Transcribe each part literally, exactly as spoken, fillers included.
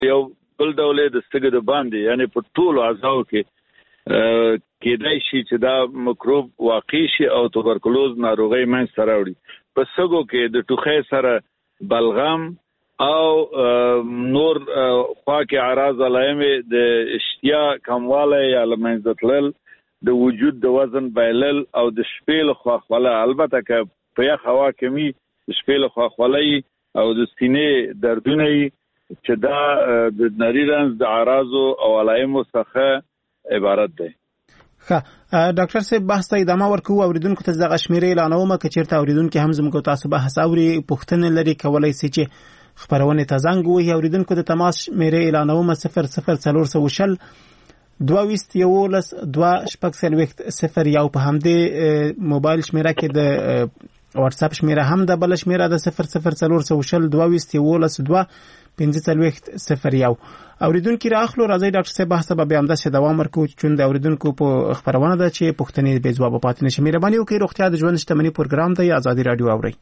یو بل ډول د ستګ د باندې یعنی په ټولو اعضاو کې کېدای شي چې دا مکروب واقع شي او توبرکلوز ناروغي منځ ته راوړي. په سږو کې د ټوخۍ سره بلغم او نور خواکې اعراض علائم د اشتیا کموالی یا له منځه تلل، د وجود د وزن بایلل او د شپې له خوا خوله، البته که په یخ هوا کې وي د شپې له خوا خوله او د سینې دردونه چې دا د نري رنځ د اعراضو او علایمو څخه عبارت دی. ښه ډاکټر صاحب بحث ته ادامه ورکوو. اوریدونکو ته دغه شمیرې اعلانوم که چیرته اوریدونکو هم زموږ تاسو بحث اوري پوښتنې لري کولی سي چې خبرونه ته زنګ ووهي. اوریدونکو ته تماس شمیرې اعلانوم صفر صفر څلور سوه شل دوه ویشت یولس دوه شپږ څلوېښت صفر یو. په همدې موبایل شمیره کې د واتساپ شمیره هم ده، بله شمیره ده صفر صفر څلور سوه شل دوه ویشت یولس دوه پنځه څلوېښت صفر یو. اوریدونکو راخلو راځي ډاکټر صاحب بحث به بیا همداسې دوام ورکوو چون د اوریدونکو په خبرونه ده چې پوښتنې بې ځوابه پاتې نشي. مهرباني وکړئ روغتیا د ژوند شتمني پروګرام دی ازادي رادیو اورئ.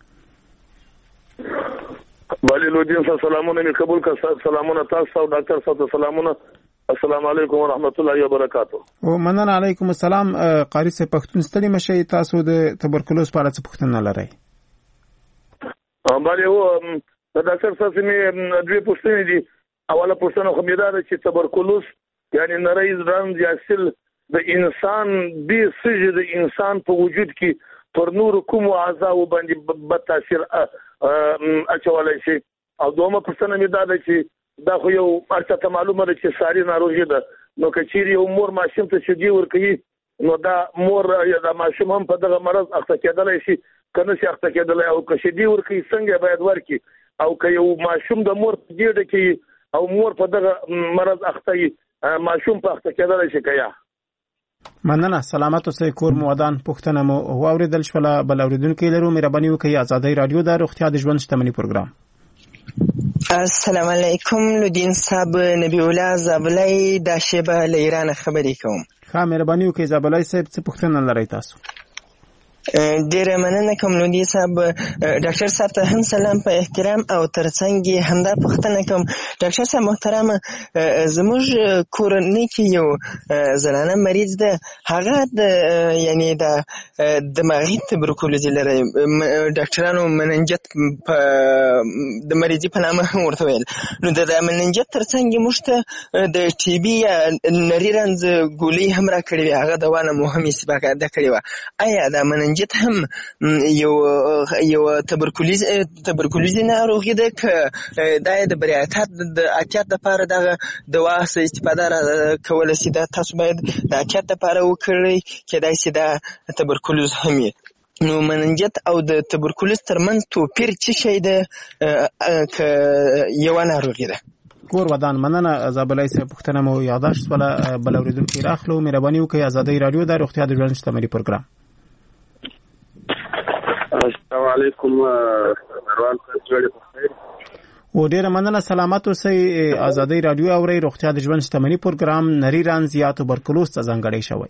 بله لودین صاحب سلامونه می قبول کړه. سلامونه تاسو او ډاکټر صاحب سلامونه. السلام علیکم ورحمت الله وبرکاتہ. او مننه علیکم السلام. قاری صاحب پښتون ستړي مشي، تاسو د تبرکلوز په اړه څه پوښتنه لرئ؟ بله و ډاکټر صاحب مې دوه پوښتنې دي. اوله پوښتنه خو مې دا ده چې تبرکلوز یعنی نری رنځ یا سل د انسان به سجه د انسان په وجود کې پر نور کوم اعضاء باندې بد تاثیر اچولای شي؟ او دومره پوښتنه مې دا ده چې دا خو یو ارته معلومه ده چې ساري ناروغي ده، نو کچېری یو مور ماشوم ته شدي ورکوي نو دا مور یا دا ماشوم هم په دغه مرض اخته کېدلی شي کنه شي اخته کېدلی، او که شدي ورکوي څنګه باید ورکي، او که یو ماشوم د مور په ګېډه کې او مور په دغه مرض اخته ماشوم په اخته کېدلی شي که یا؟ مننه. سلامت اوسئ. کور مو ودان. پوښتنه مو واورېدل شوله. بل اورېدونکی لرو. مهرباني وکړئ ازادۍ راډیو د روغتیا د ژوند شتمني پروګرام. السلام علیکم لودین صاحب، نبی الله زابلای دا شیبه له ایران خبرې کوم. ښه مهرباني وکړئ زابلای صاحب څه پوښتنه لرئ تاسو؟ ډیره مننه کوم لودی صاحب. ډاکټر صاحب ته هم سلام په احترام او ترڅنګ یې همدا پوښتنه کوم. ډاکټر صاحب محترمه، زموږ کورنۍ کې یو زنانه مریض ده، هغه د یعنی د دماغي تبرکلوز لري. ډاکټرانو مننجت د مریضي په نامه ورته ویل، نو د مننجت ترڅنګ یې موږ ته د ټي بي یا نري رنځ ګولۍ هم راکړې وې، هغه دوا نه مو هم استفاده کړې وه. آیا دا مننجت هم یو یو تبرکلوز تبرکلوزي ناروغي ده که دا د بریاتات د احتیاط لپاره دغه دوا څخه استفاده کولی شي؟ دا تاسو باید د احتیاط لپاره وکړئ، کېدای شي دا تبرکلوز هم وي. نو مننجت او د تبرکلوز ترمنځ توپیر څه شی ده که یوه ناروغي ده؟ کور ودان. مننه زابلای صاحب پوښتنه مو یاداشت شوله. بل اورېدونکی راخلو. مهرباني وکړئ ازادۍ راډیو د روغتیا د ژوند شتمني پروګرام. السلام علیکم مروان صاحب، جوړې په خیر. و ډیره مننه. سلامت اوسئ. ازادۍ راډیو اورئ. روغتیا د ژوند شتمني پروګرام نري رنځ یا توبرکلوز ته ځانګړی شوی.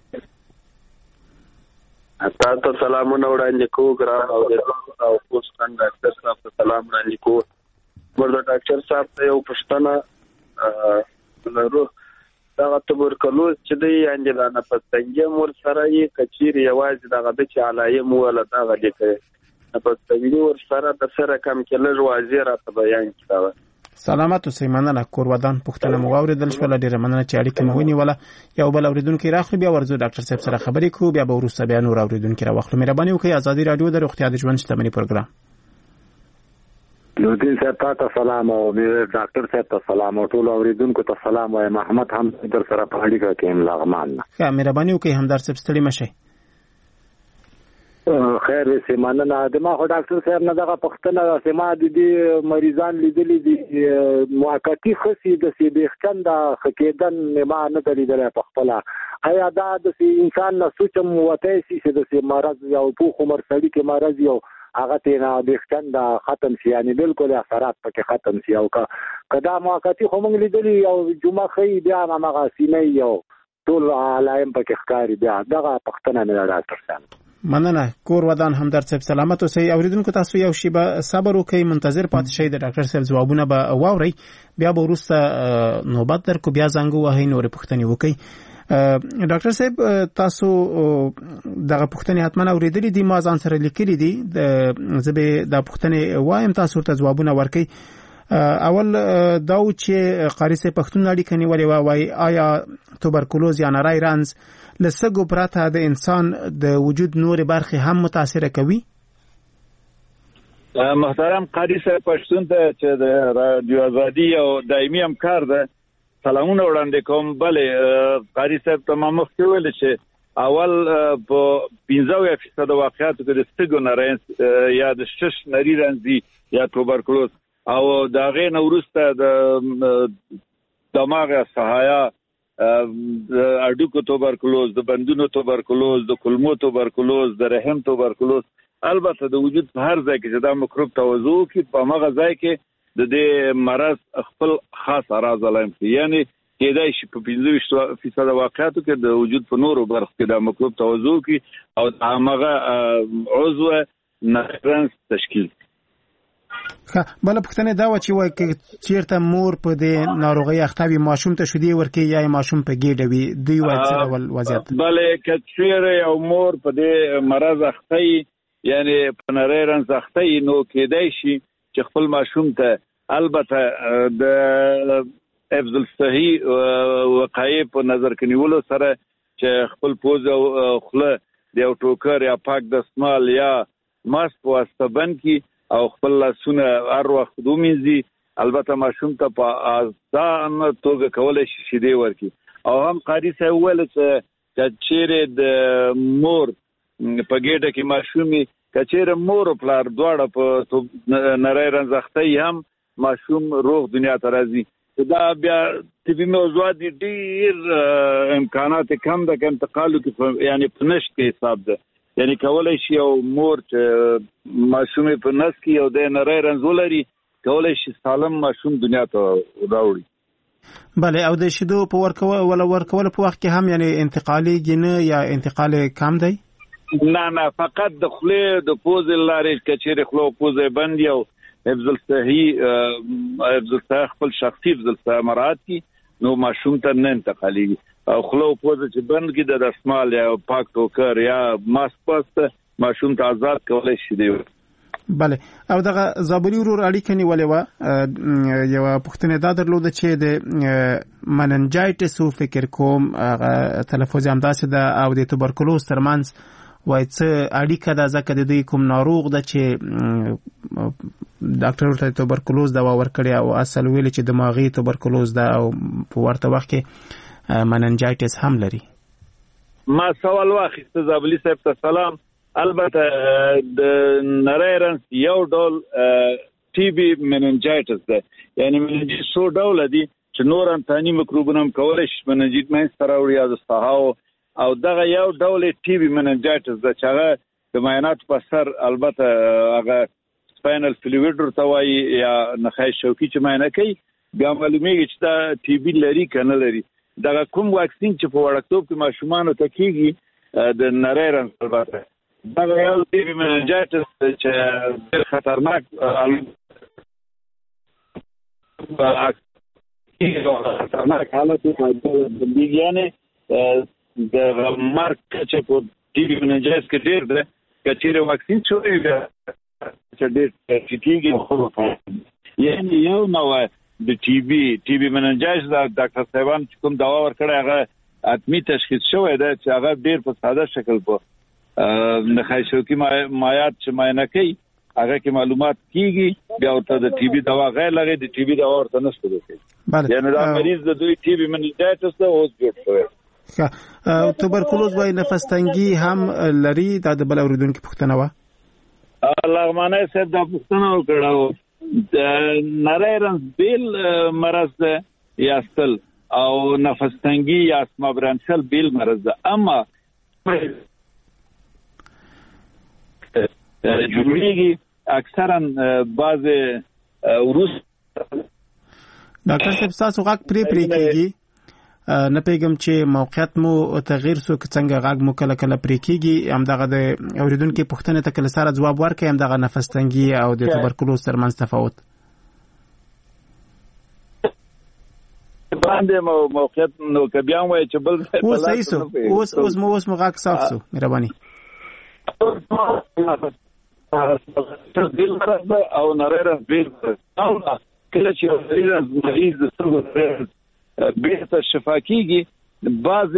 تاسو ته سلامونه وړاندې کوو ګران او او پوسټن ډاکټر صاحب ته سلام وړاندې کوو. ورته ډاکټر صاحب ته یو پوښتنه لرو. دغه تبرکلوز چې دی یعنې دا نفس تنګي ور سره یې کچېرې یوازې دغه د چې علایم وله دغه دې کوي نفس تنګي ور سره د سره کم کې لږ واضح راته بیان کړه. سلامت اوسئ. مننه. کور ودان. پوښتنه مو واورېدل شوله. ډېره مننه چې اړیکې مو ونیوله. یو بل اورېدونکی راخلو، بیا ورځو ډاکټر صاحب سره خبرې کوو، بیا به وروسته بیا نور اورېدونکي راواخلو. مهرباني وکړئ ازادي راډیو د روغتیا د ژوند شتمني پروګرام. لودین صاحب ته سلام او ډاکټر صاحب ته سلام او ټول اوریدونکو ته سلام وایم. محمد هم در سره په اړیکه کې یم لغمان. ښه مهرباني وکړئ همدار صاحب ستړي مه شئ. خیر وسې مننه. د ما خو ډاکټر صاحب نه دغه پوښتنه چې ما د دې مریضان لیدلي دي موقتي خصي د سیبېختن د ښه کېدن ما نه ده لیدلی په خپله. آیا دا د انسان نه سوچم وتی شي چې د مرض یو پوخ عمر سړي کې مرض یو هغه تینا بیختن دا ختم شي، یعنی بالکل اثرات پکې ختم شي، او که دا موقتي خو موږ لیدلي یو جمعه ښیي بیا همغه سینه یو ټول علایم پکې ښکاري. بیا دغه پوښتنه مې ده ډاکټر صاحب. مننه. کور ودان همدرد صاحب سلامت اوسئ. اوریدونکو تاسو یو شیبه صبر وکئ، منتظر پاتې شئ، د ډاکټر صاحب ځوابونه به واورئ، بیا به وروسته نوبت درکو، بیا زنګ ووهئ، نورې پوښتنې وکئ. ډاکټر صاحب تاسو دغه پوښتنې حتما اوریدلې دي، ما ځان سره لیکلې دي، زه به دا پوښتنې وایم، تاسو ورته ځوابونه ورکئ. اول دا و چې قاری صاحب پښتون اړیکه نیولې وه، وایي آیا توبرکلوز یا نری رنځ له سږو پرته د انسان د وجود نورې برخې هم متاثره کوي؟ محترم قاری صاحب پښتون ته چې د رادیو ازادي او دایمي همکار ده سلامونه وړاندې کوم. بلې قاری صاحب ته ما مخکې ویل چې اول په پنځه اویا فیصده واقعاتو کې د سږو نری یا د شش نری رنځ یا توبرکلوز او د هغې نه وروسته د دماغ سحایا، د اډوکو توبرکلوز، د بندونو توبرکلوز، د کولمو توبرکلوز، د رحم توبرکلوز، البته د وجود په هر ځای کې چې دا مکروب توزع کوي په هغه ځای کې د دې مرض خپل خاص اراز علائم کوي. یعنی کېدای شي په پنځه ویشت فیصده واقعاتو کې د وجود په نورو برخو کې دا مکروب توزع کوي او هغه عضو نرنس تشکیل کوي. بل پوښتنه دا و چې وای کې چیرته مور په دې ناروغي اخته وي، ماشوم ته شیدې ورکوي یا ماشوم په ګېډه وي، دوی وایي څه ډول وضعیت؟ بلې که چیرې یو مور په دې مرض اخته وي، یعنی په نری رنځ اخته وي، نو کېدای شي چې خپل ماشوم ته البته د حفظ الصحي وقایې په نظر کې نیولو سره چې خپل پوزه او خوله د یو ټوکر یا پاک دستمال یا ماسک په واسطه بند کړي او خپل لاسونه هر وخت ومینځي. البته ماشوم ته په آسانه توګه کولی شي شیدې ورکړي. او هم قاری صاحب وویل چې چیرې د مور په ګېډه کې ماشوم وي، که چیرې مور او پلار دواړه په نری رنځ اخته وي، هم ماشوم روغ دنیا ته راځي. دا بیا طبي موضوعات دي، ډېر امکانات کم ده که انتقال وکړي، یعنی په نشت کې حساب ده. یعنی کولای شي یو مور چې ماشوم په نس کې یو د نری رنځ ولري، کولای شي سالم ماشوم دنیا ته راوړي. بله، او د شیدو په ورکول ورکول په وخت کې هم یعنی انتقالي نه یا انتقال کم دی؟ نه نه، فقط د خولې د پوزې لارې که چیرې خوله او پوزه بند او حفظ الصحي حفظ الصحي خپل شخصي حفظ الصحي مراعات کړي نو ماشوم ته نه انتقالېږي. او خوله او پوزه چې بند کړي د دستمال یا پاک ټوکر یا ماسک پاسته ماشوم ته آزاد کولی شي دی. بله، او دغه زابلي ورور اړیکه نیولې وه، یوه پوښتنه دا درلوده چې د مننجایټس فکر کوم هغه تلفظ همداسې ده او د توبرکلوز ترمنځ وایي څه اړیکه ده، ځکه د دوی کوم ناروغ ده چې ډاکټر ورته توبرکلوز دوا ورکړې او اصل ویلي چې دماغي توبرکلوز ده او په ورته وخت کې مننجایټس هم لري. ما سوال واخیسته زابلي صاحب ته سلام. البته د نری رنځ یو ډول ټي بي مننجایټس ده، یعنی مننجایټس څو ډوله دي چې نور انتاني مکروبونه هم کولی شي مننجایټ منځته راوړي یا د ساحاو، او دغه یو ډول ټي بي مننجایټس ده چې هغه د معایناتو په سر البته هغه سپاینل فلویډ ورته وایي یا نخاع شوکي چې معاینه کوي، بیا معلومیږي چې دا ټي بي لري که نه لري. دغه کوم واکسین چې په وړکتوب کې ماشومانو ته کېږي د نری رنځ البته دغه یو ټي بي مننجایټس چې ډېر خطرناک خطرناک حالت بندېږي، یعنې د مرګ کچه په ټي بي مننجایټس کې ډېر ده. که چیرې واکسین شوی بیا چې ډېر ټیټېږي، یعنې یو نوع د ټي بي ټي بي مننجایټس د ډاکټر صاحبان چې کوم دوا ورکړی هغه حتمي تشخیص شوی ده چې هغه ډېر په ساده شکل په نخاع شوکي مایعات چې معاینه کوي هغه کې معلومات کیږي، بیا ورته د ټي بي دوا غیر لغې د ټي بي دوا ورته نشته دی. یعنی دا مریض د دوی ټي بي مننجایټس ده اوس جوړ شوی. ښه، توبرکلوز وایي نفس تنګي هم لري، دا د بل اورېدونکي پوښتنه وه. لغمانی صاحب دا پوښتنه وکړه، د نری رنځ بیل مرض ده یاستل او نفس تنګي یا اسما برانشل بیل مرض ده، اما جوړیږي اکثرا بعض وروس. ډاکټر صاحب تاسو غږ پرې پرې کیږي، نه پیغام چې موقعیت مو تغییر سو څنګه غاګ مو کله کله پرې کیږي همدغه د اوریدونکو پوښتنه ته کله سره جواب ورکړي همدغه نفس تنګي او د توبرکلوز ترمنځ تفاوت باندې موقعیت نو کبيان وای چې بل اوس صحیح سو اوس اوس مو اوس مو غاګ صاف سو مهرباني او نره بیل او کله چې مریض د سترګو بیرته شفا کیږي بعض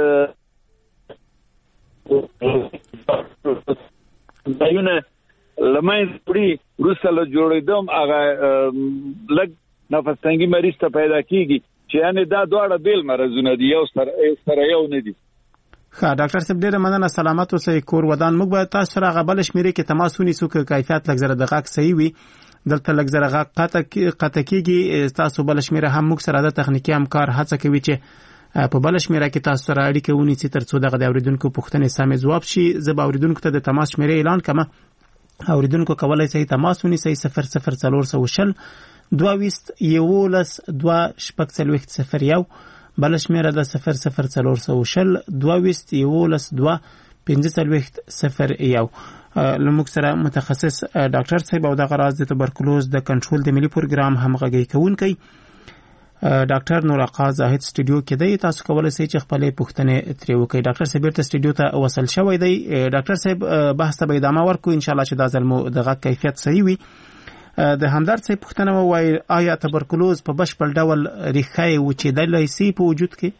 دایونه لمای پری روسله جوړیدم هغه لګ نفس تنګي مریض ته پیدا کیږي چې یعنی دا دواړه بیل مرزونه دي یو سره سره یو نه دي. ښه ډاکټر صاحب ډیره مننه سلامت اوسئ کور ودان موږ به تاسو سره غبل شمیرې کې تماس ونیسو چې کیفیت لږ زره دقیق صحیح وي دلته لږ زره غاقه قطع کیږي تاسو بل شمیره هم موږ سره د تخنیکی همکار هڅه کوي چې په بل شمیره کې تاسو سره اړیکه ونیسي ترڅو دغه د اوریدونکو پوښتنې سمې جواب شي. زه به اوریدونکو ته د تماس شمیره اعلان کوم. اوریدونکو کولای شي تماس ونیسي صفر صفر څلور سو شل دوه ویست یولس دوه شپږ څلوېښت صفر یو بل شمیره د صفر صفر څلور سو شل دوه ویست یولس دوه پنځه څلوېښت صفر یو. لموږ سره متخصص ډاکټر صاحب او د غراض د توبرکلوز د کنټرول د ملي پروګرام همغږي کوونکی ډاکټر نورقا زاهد سټوډیو کې دی. تاسو کولای شئ چې خپل پوښتنې ترې وکړئ. ډاکټر صاحب ته سټوډیو ته وصل شوی دی. ډاکټر صاحب بحث ته به ادامه ورکړو ان شاء الله چې دا ځل مو دغه کیفیت صحیح وي. د همدرد صاحب پوښتنه وایي آیا توبرکلوز په بشپړ ډول ریښه وچېدلی شي په وجود کې؟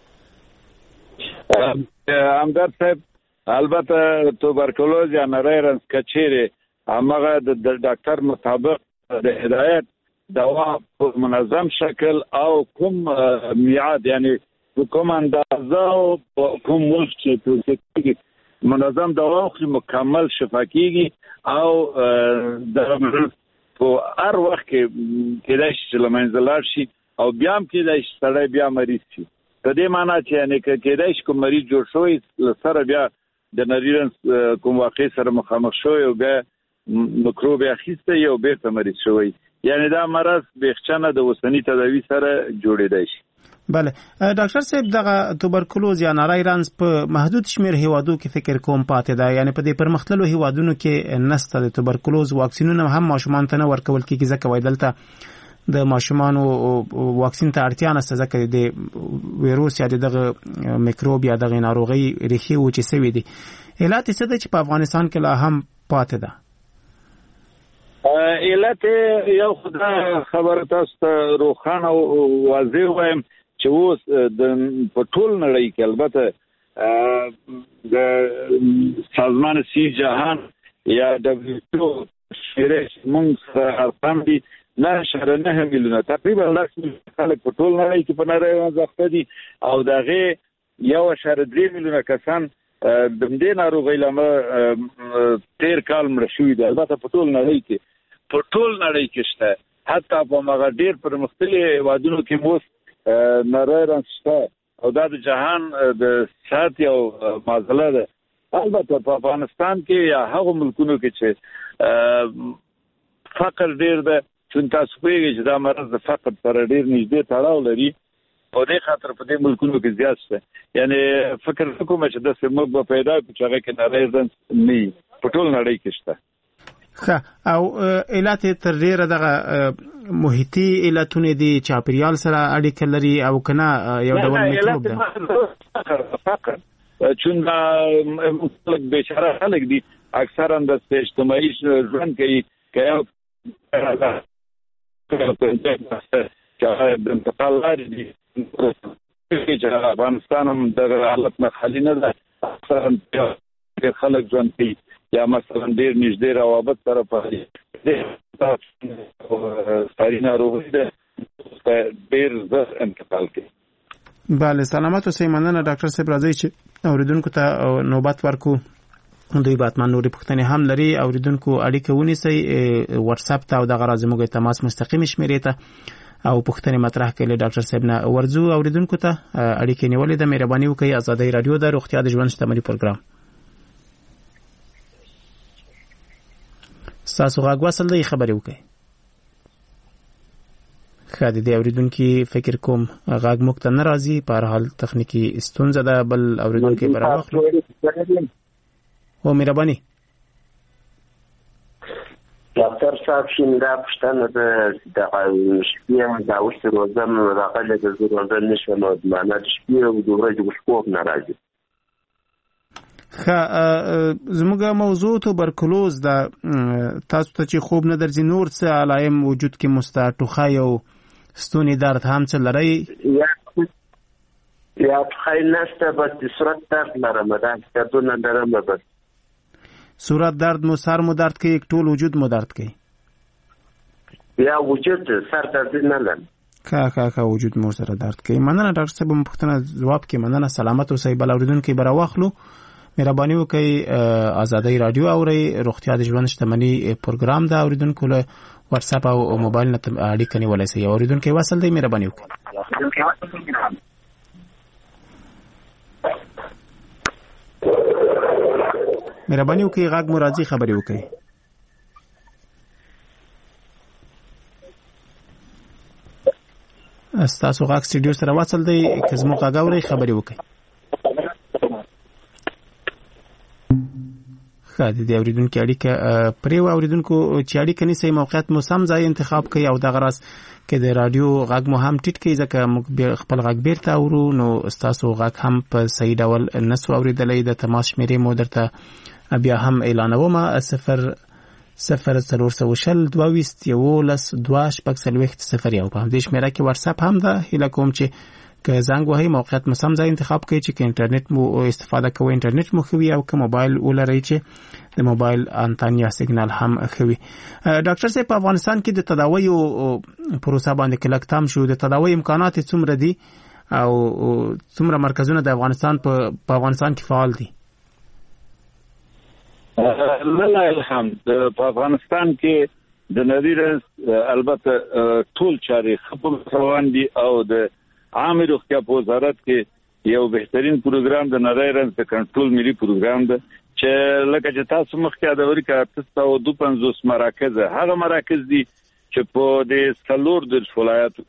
همدرد صاحب البته توبرکلوز یا نری رنځ کچېرې همغه د ډاکټر مطابق د هدایت دوا په منظم شکل او کوم میعاد یعنی کوم اندازه او کوم وخت چې منظم دوا خو مکمل شفا کیږي او د په هر وخت کې کېدای شي چې لمنځه لاړ شي او بیا هم کېدای شي سړی بیا مریض شي. په دې معنی چې یعنی کېدای شي کوم مریض جوړ شوی سره بیا د نری رنځ کوم واقع سره مخامخ شوی او بیا مکروب اخیسته یو بیرته مریض شوی یعنی دا مرض بیخچنه د وسنی تداوی سره جوړیدای شي. بله ډاکټر صاحب دغه توبرکلوز یا نری رنځ په محدود شمیر هیوادو کې فکر کوم پاتې ده یعنی په دې پرمختللو هیوادونو کې نسته د توبرکلوز واکسینونه هم ماشومان ته نه ورکول کیږي ځکه وای دلته د ماشومانو واکسین ته اړتیا نشته ځکه د ویروس یا دغه میکروب یا دغه ناروغي ریښې وچې سوي دي. علت څه ده چې په افغانستان کې لا هم پاتې ده؟ علت یو خدای خبره تاسو ته روښانه او واضح وایم چې اوس د په ټول نړۍ کې البته د سازمان سی جهان یا دبليو شریش موږ سره ارقام دي نه شهر نه میلیونه تقریبا لاس خلک په ټول نړۍ کې په نړۍ ځخته دي او دغه یو شهر درې میلیونه کسان د دې ناروغۍ لامل تیر کال مړ شوي دي. البته په ټول نړۍ کې په ټول نړۍ کې شته حتی په هغه ډیر پرمختللي هیوادونو کې مو نری رنځ شته او دا د جهان د صحت یو معضله ده. البته په افغانستان کې یا هغه ملکونو کې چې فقر ډیر ده چې تاسو پیږئ چې دا مرض د فقر سره ډیر نږدې تړاو لري او دې خاطر په دې ملکونو کې زیات شته یعنی فکر کوم چې د سیمه په پیدا کې هغه کې نری رنځ نه په ټول نړۍ کې شته. ښه او علت تر ډیره دغه محیطي علتونه دي چاپیریال سره اړیکه لري او کنه یو ډول میکروب ده فقر چون مطلق بیچاره خلک دي اکثرا د اجتماعي ژوند کوي که یو د انتقال لارې دي چې افغانستان هم د حالت نه خالي نه ده اکثرا ډېر خلک ژوند کوي یا مثلا ډیر نږدې روابط سره په دې ساري ناروغي ده ډیر زر انتقال کوي. بله سلامت اوسئ. مننه ډاکټر صاحب راځي چې اوریدونکو ته نوبت ورکو. دوی باتمان نوري پوښتنې هم لري. اوریدونکو اړیکه ونیسئ واتس اپ ته او دغه راځي موږ تماس مستقیم شمیرې ته او پوښتنې مطرح کړي ډاکټر صاحب نه ورځو. اوریدونکو ته اړیکه نیولې ده. مهرباني وکړئ. آزادۍ رادیو د روغتیا د ژوند شتمنۍ پروګرام تاسو غاګ وصل دی خبرې وکړئ. خادي دی اوریدونکو فکر کوم غاګ مخ ته ناراضي په هر حال تخنیکی ستونزه ده بل اوریدونکو براوخلو او مهرباني ډاکټر صاحب شیندا پښتنه د د شپې د اوس روزم راغله د روزم نشو نو د معنا د شپې او د ورځې وشکوب ناراضي خا زموږه موضوع توبرکلوز دا تاسو ته چې خوب نه درځي نور څه علائم وجود کې مستعټوخه او ستوني درد هم څه لري یا خای نشته بس صورت درد لرم دا دردونه لرم بس صورت درد مو سر مو درد کوي ټول وجود مو درد کوي یا وجود سر درد نه لرم کا کا کا وجود مو سره درد کوي مننه ډاکټر صاحب په پښتنه جواب کې مننه سلامت اوسئ بل اوریدونکو برا واخلو مهرباني وکړئ آزادۍ رادیو اوري روغتیا د ژوند شتمنۍ پروګرام دا اوریدونکو له واتس اپ او موبایل نه اړیکه نیولای شي اوریدونکو وصل دی مهرباني وکړئ مهرباني وکړئ غاګ مرادي خبري وکړئ استاسو غاګ سټډیو سره وصل دی کزمو غاګوري خبري وکړئ خاطر دی اوریدونکو اړیکه پرې و اوریدونکو چې اړیکه نشي موقعیت مو سم ځای انتخاب کړئ او دغه راس کې د رادیو غاګ مو هم ټیټ کړئ ځکه موږ خپل غاګ بیرته اورو نو استاسو غاګ هم په صحیح ډول نسو اوریدلې د تماس شمیرې مو درته بیا هم اعلانوم صفر صفر څلور سوه شل دوه ویشت یولس دوه شپږ څلوېښت صفر یو په همدې شمیره کې واتس اپ هم ده هیله کوم چې که زنګ وهئ موقعیت مو سم ځای انتخاب کړئ چې که انټرنیټ مو استفاده کوئ انټرنیټ مو ښه وي او که موبایل ولرئ چې د موبایل انتن یا سیګنال هم ښه وي ډاکټر صاحب په افغانستان کې د تداویو پروسه باندې کلک تام شو د تداوی امکانات څومره دي او څومره مرکزونه د افغانستان په افغانستان کې فعال دي لله الحمد په افغانستان کې د نظیر البته ټول چارې خپل روان دي او د عامه روغتیا په وزارت کې یو بهترین پروګرام د نظیر د کنټرول ملي پروګرام ده چې لکه چې تاسو مخکې د امریکا تاسو د پنځوس مراکز هغه مراکز دي چې په د څلور د ولایتو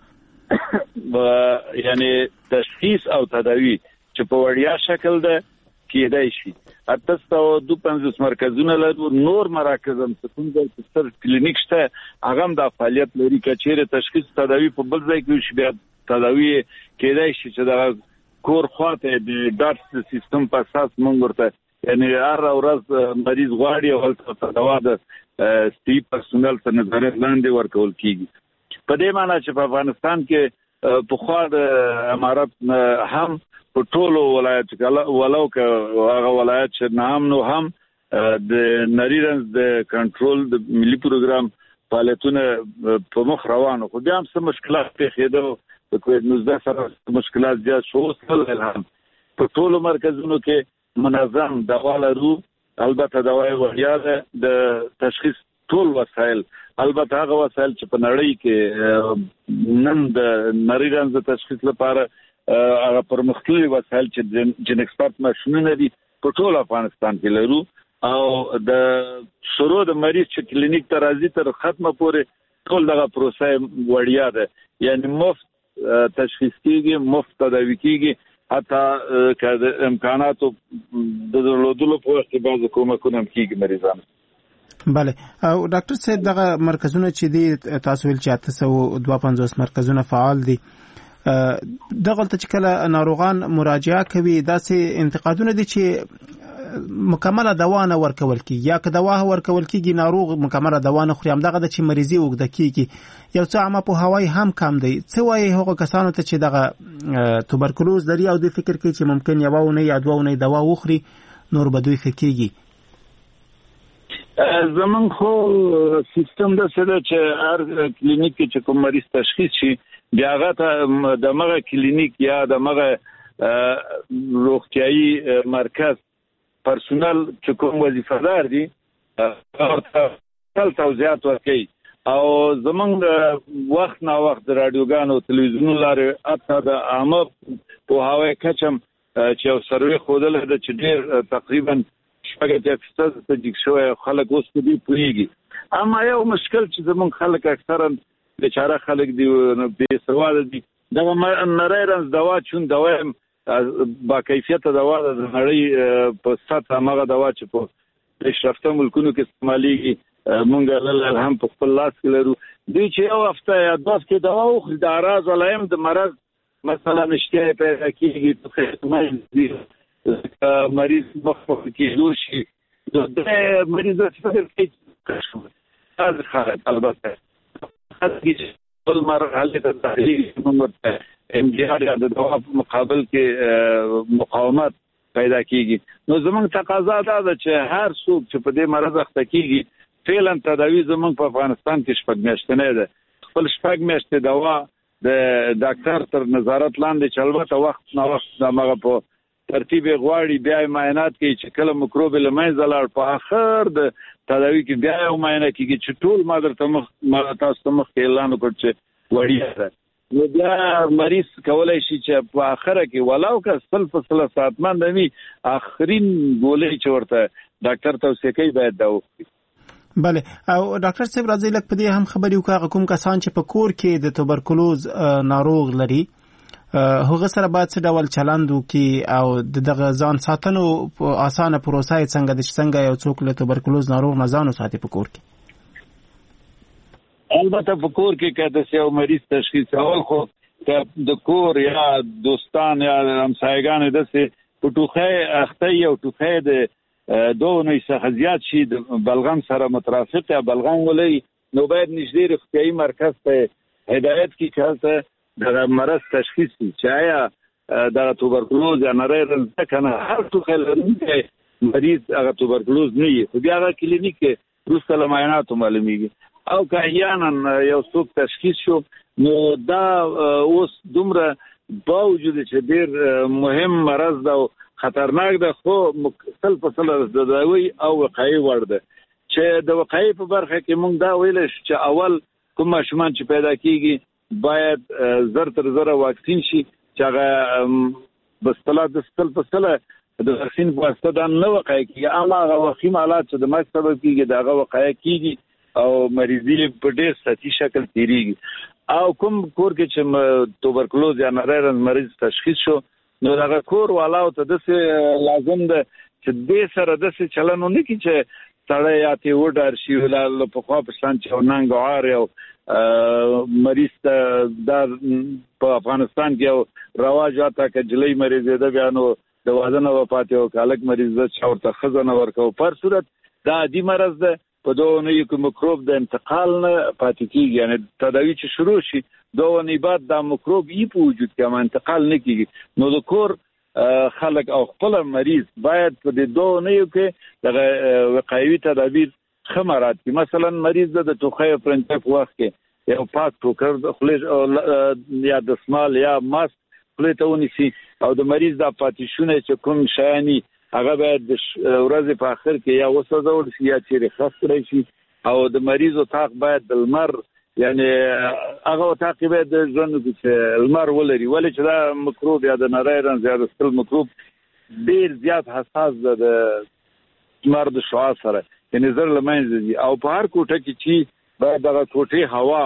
کې یعنی تشخیص او تداوی چې په وړیا شکل ده کېدای شي تاسو د پنځوس مرکزونه لرو نور مراکز هم څنګه چې ستر کلینیک شته هغه هم د فعالیت لري چې تشخیص تداوی په بل ځای کې شي بیا تداوی کېدای شي چې د کور خواته د ډاټ سیستم په اساس مونږ ورته یعنی هر ورځ مریض غواړي او تداوا د سټي پرسونل څخه نظارت لاندې ورکول کیږي په دې معنی چې په افغانستان کې په خوا د امارات هم په ټولو ولایت کې ولو که هغه ولایت چې نام نو هم د نریرنز د کنټرول د ملي پروګرام فعالیتونه په مخ روانو خو بیا هم څه مشکلات پیښېدل د کووډ نولس سره مشکلات زیات شو سل الهام په ټولو مرکزونو کې منظم دوا لرو البته دوا وړیا ده د تشخیص ټول وسایل البته هغه وسایل چې په نړۍ کې نن د نریرنز د تشخیص لپاره هغه پرمختللي وسایل چې جن ایکسپرت ماشینونه دي په ټول افغانستان کې لرو او د شروع د مریض چې کلینیک ته راځي تر ختمه پورې ټول دغه پروسه وړیا ده یعنی مفت تشخیص کیږي مفت تداوی کیږي حتی که امکاناتو د درلودلو په وخت کې بعض کومکونه کیږي مریضانو بله او ډاکټر صاحب دغه مرکزونه چې دي تاسو ویل چې اته سوه دوه پنځوس مرکزونه فعال دي دغه ته چې کله ناروغان مراجعه کوي داسې انتقادونه دي چې مکمله دوا نه ورکول کیږي یا که دوا ورکول کیږي ناروغ مکمله دوا نه خوري هم دغه د چې مریضي وګړه کیږي یو څه عامه په هوای هم کم دی څه وایي هغه کسانو ته چې دغه توبرکلوز لري او د فکر کوي چې ممکن یو ونه یا دوه ونه دوا وخوري نور به دوی ښه کیږي زمون خو سیستم د څه چې هر کلینیک کې چې کوم مریض تشخیص شي بیا هغه د مغه کلینیک یا د مغه روغتيایي مرکز پرسونل چې کوم وظیفه‌دار دي تل توضیحات ورکوي او زمونږ وخت نا وخت د رادیوګانو تلویزیونونو لارې اته د عامه په هواي کچم چې یو سروې خودل د چې ډېر تقریبا شپږ اتیا فیصد تصدیق شوی خلک اوس په دې پوهیږي اما یو مشکل چې زمونږ خلک اکثرا بیچاره خلک دی بې سواده دي. دغه نری رنځ دوا چون دوا با کیفیته دوا د نړۍ په سطح هغه دوا چې په پیشرفته ملکونو کې استعمالېږي مونږ لله هم په خپل لاس کې لرو. دوی چې یو هفته یا دوه هفتې دوا وخوري د اعراض علایم د مرض مثلا اشتها پیدا کېږي مریض مخ په کېدو شي د مریض فکر کوي البته ټول مرحله ته تحلیل موږ امتحان یا د دوا په مقابل کې مقاومت پیدا کیږي. نو زمونږ تقاضا دا ده چې هر څوک چې په دې مرض اخته کیږي فعلا تداوی زمونږ په افغانستان کې شپږ میاشتې نه ده. خپل شپږ میاشتې دوا د ډاکټر تر نظارت لاندې چې البته وخت نا وخت دغه په ترتیب غواړي بیا معاینات کوي چې کله مکروب له منځه لاړ په اخر د تداوی کې بیا یو معاینه کیږي چې ټول ما درته مخ تاسو مخ کې اعلان وکړ چې وړیا ده. نو بیا مریض کولای شي چې په اخره کې ولاو که سل په سل ساعتمند وي اخرین ګولۍ چې ورته ډاکټر توصیه کوي باید دا وکړي. بله او ډاکټر صاحب راځي لکه په دې هم خبرې وکړه کوم کسان چې په کور کې د توبرکلوز ناروغ لري هغه سره باید څه ډول چلند وکړي او دغه ځان ساتنو په اسانه پروسه یې څنګه د څنګه یو څوک له توبرکلوز ناروغ نه ځان وساتي په کور کې. البته په کور کې که د یو مریض تشخیص اول خو د کور یا دوستان یا همسایګانو داسې په ټوخی اخته یو ټوخی د دوه نوع څخه زیات شي د بلغم سره مترافق یا بلغم ولري نو باید نږدې روغتیایي مرکز ته هدایت کړي چې هلته د مرض تشخیص شي چې آیا دغه توبرکلوز یا نری رنځ ده که نه. هر ټوخی لرونکی مریض هغه توبرکلوز نه وي خو بیا هغه کلینیک کې وروسته له معایناتو معلومیږي. او که احیانا یو څوک تشخیص شو نو دا اوس دومره باوجود چې ډېر مهم مرض ده او خطرناک ده خو سل په سل د تداوی او وقایي وړ ده. چې د وقایي په برخه کې موږ دا ویلی شو چې اول کوم ماشومان چې پیدا کیږي باید زر تر زره واکسین شي چې هغه بسپلا د سل په سل د واکسین په واسطه دا نه وقایي کیږي اما هغه وخیم حالات چې د مرګ سبب کیږي د هغه وقایه کیږي او مریضي په ډېر سطحي شکل تیریږي. او کوم کور کې چې توبرکلوز یا نری رنځ مریض تشخیص شو نو دغه کور والاو ته داسې لازم ده چې دې سره داسې چلن ونه کړي چې سړی یا ترې وډار شي له پخوا په شان چې یو ننګ عار یو مریض ته دا په افغانستان کې یو رواج واته که جلۍ مریضېده بیا نو د واده نه وفات یو هلک مریض ده چې ورته ښځه نه ورکوو. په هر صورت دا عادي مرض ده په دوه نوعي کې مکروب د انتقال نه پاتې کېږي یعنې تداوي چې شروع شي دوه نوعي بعد دا مکروب یې په وجود کې اما انتقال نه کېږي. نو د کور خلک او خپل مریض باید په دې دوه نوعیو کې دغه وقایوي تدابیر ښه مراعات کړي. مثلا مریض د ټوخی او پرنچۍ په وخت کې یو پاک ټوکر خولې یا دسمال یا ماسک خولې ته ونیسي او د مریض دا پاتې چې کوم شیاني هغه باید د ورځې په آخر کې یا وسوځول شي یا چیرې خاص کړی شي او د مریض اتاق باید د لمر یعنې هغه اتاق کې باید د ژوند چې لمر ولري ولې چې دا مکروب یا د نری رنځ یا د ستل مکروب ډېر زیات حساس ده د لمر د شعاع سره یعنې زر له منځه ځي او په هر کوټه کې چې باید دغه کوټې هوا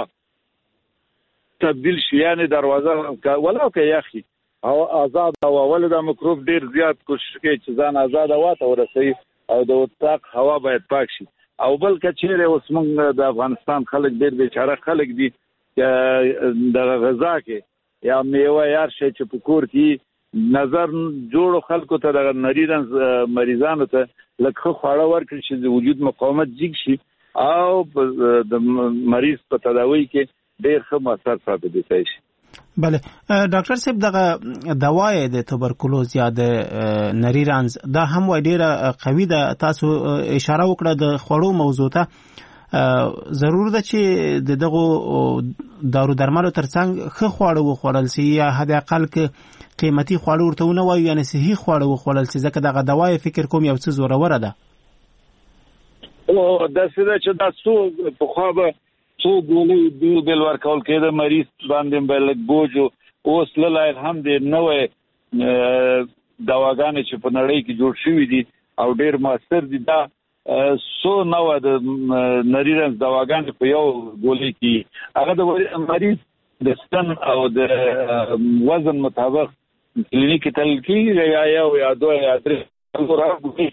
تبدیل شي یعنې دروازه ولو که یخي او آزاد هوا ولې دا مکروب ډیر زیات کوشش کوي چې ځان آزاد هوا ته ورسوي او د اتاق هوا باید پاک شي. او بل که چیرې اوس موږ د افغانستان خلک ډیر بیچاره خلک دي چې د غذا کې یا میوه یار شی چې په کور کې نظر جوړو خلکو ته د نری رنځ مریضانو ته لږ ښه خواړه ورکړي چې د وجود مقاومت جګ شي او د مریض په تداوی کې ډیر ښه مؤثر ثابت شي. بله ډاکټر صاحب دغه دوای د توبرکلوز یا د نری رنځ دا هم وای ډیره قوي ده. تاسو اشاره وکړه د خوړو موضوع ته ضرور ده چې د دغه دارو درملو ترڅنګ ښه خواړه وخوړل شي یا حد اقل کې قیمتي خواړه ورته ونه وایو یعنې صحي خواړه وخوړل شي ځکه دغه دوای فکر کوم یو څه زوروره ده. او داسې ده چې دا څو پخوا به څو ګولۍ بیل بیل ورکول کېده مریض باندې به لږ بوج و اوس لله الحمد نوې دواګانې چې په نړۍ کې جوړ شوي دي او ډېر مؤثر دي دا سو نو د نری رنځ دواګان په یو ګولې کې هغه د مریض د ستن او د وزن مطابق کلینیک تل کې یا یو یا دوه یا درې ورغوي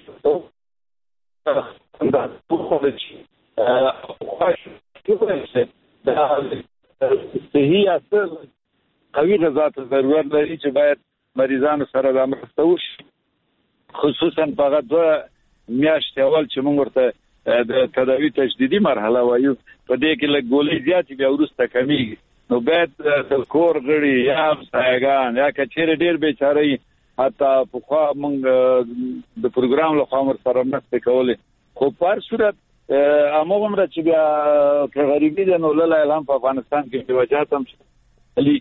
دا په خاصه دا صحیح اثر قوي غذا ته ضرورت لري چې باید مریضانو سره د مرسته وشي خصوصا په دوه میاشتې اول چې موږ ورته د تداوی تجدیدي مرحله وایو په دې کې لږ ګولې زیات بیا وروسته کمیږي نو باید د کور غړي یا سایګان یا کچېره ډېر بیچاره حتی په خوا موږ د پروګرام له خوا سره مرسته کولې خو په هر صورت امو هم را چې بیا که غریبي ده نو لله الهام په افغانستان کې وجات هم علي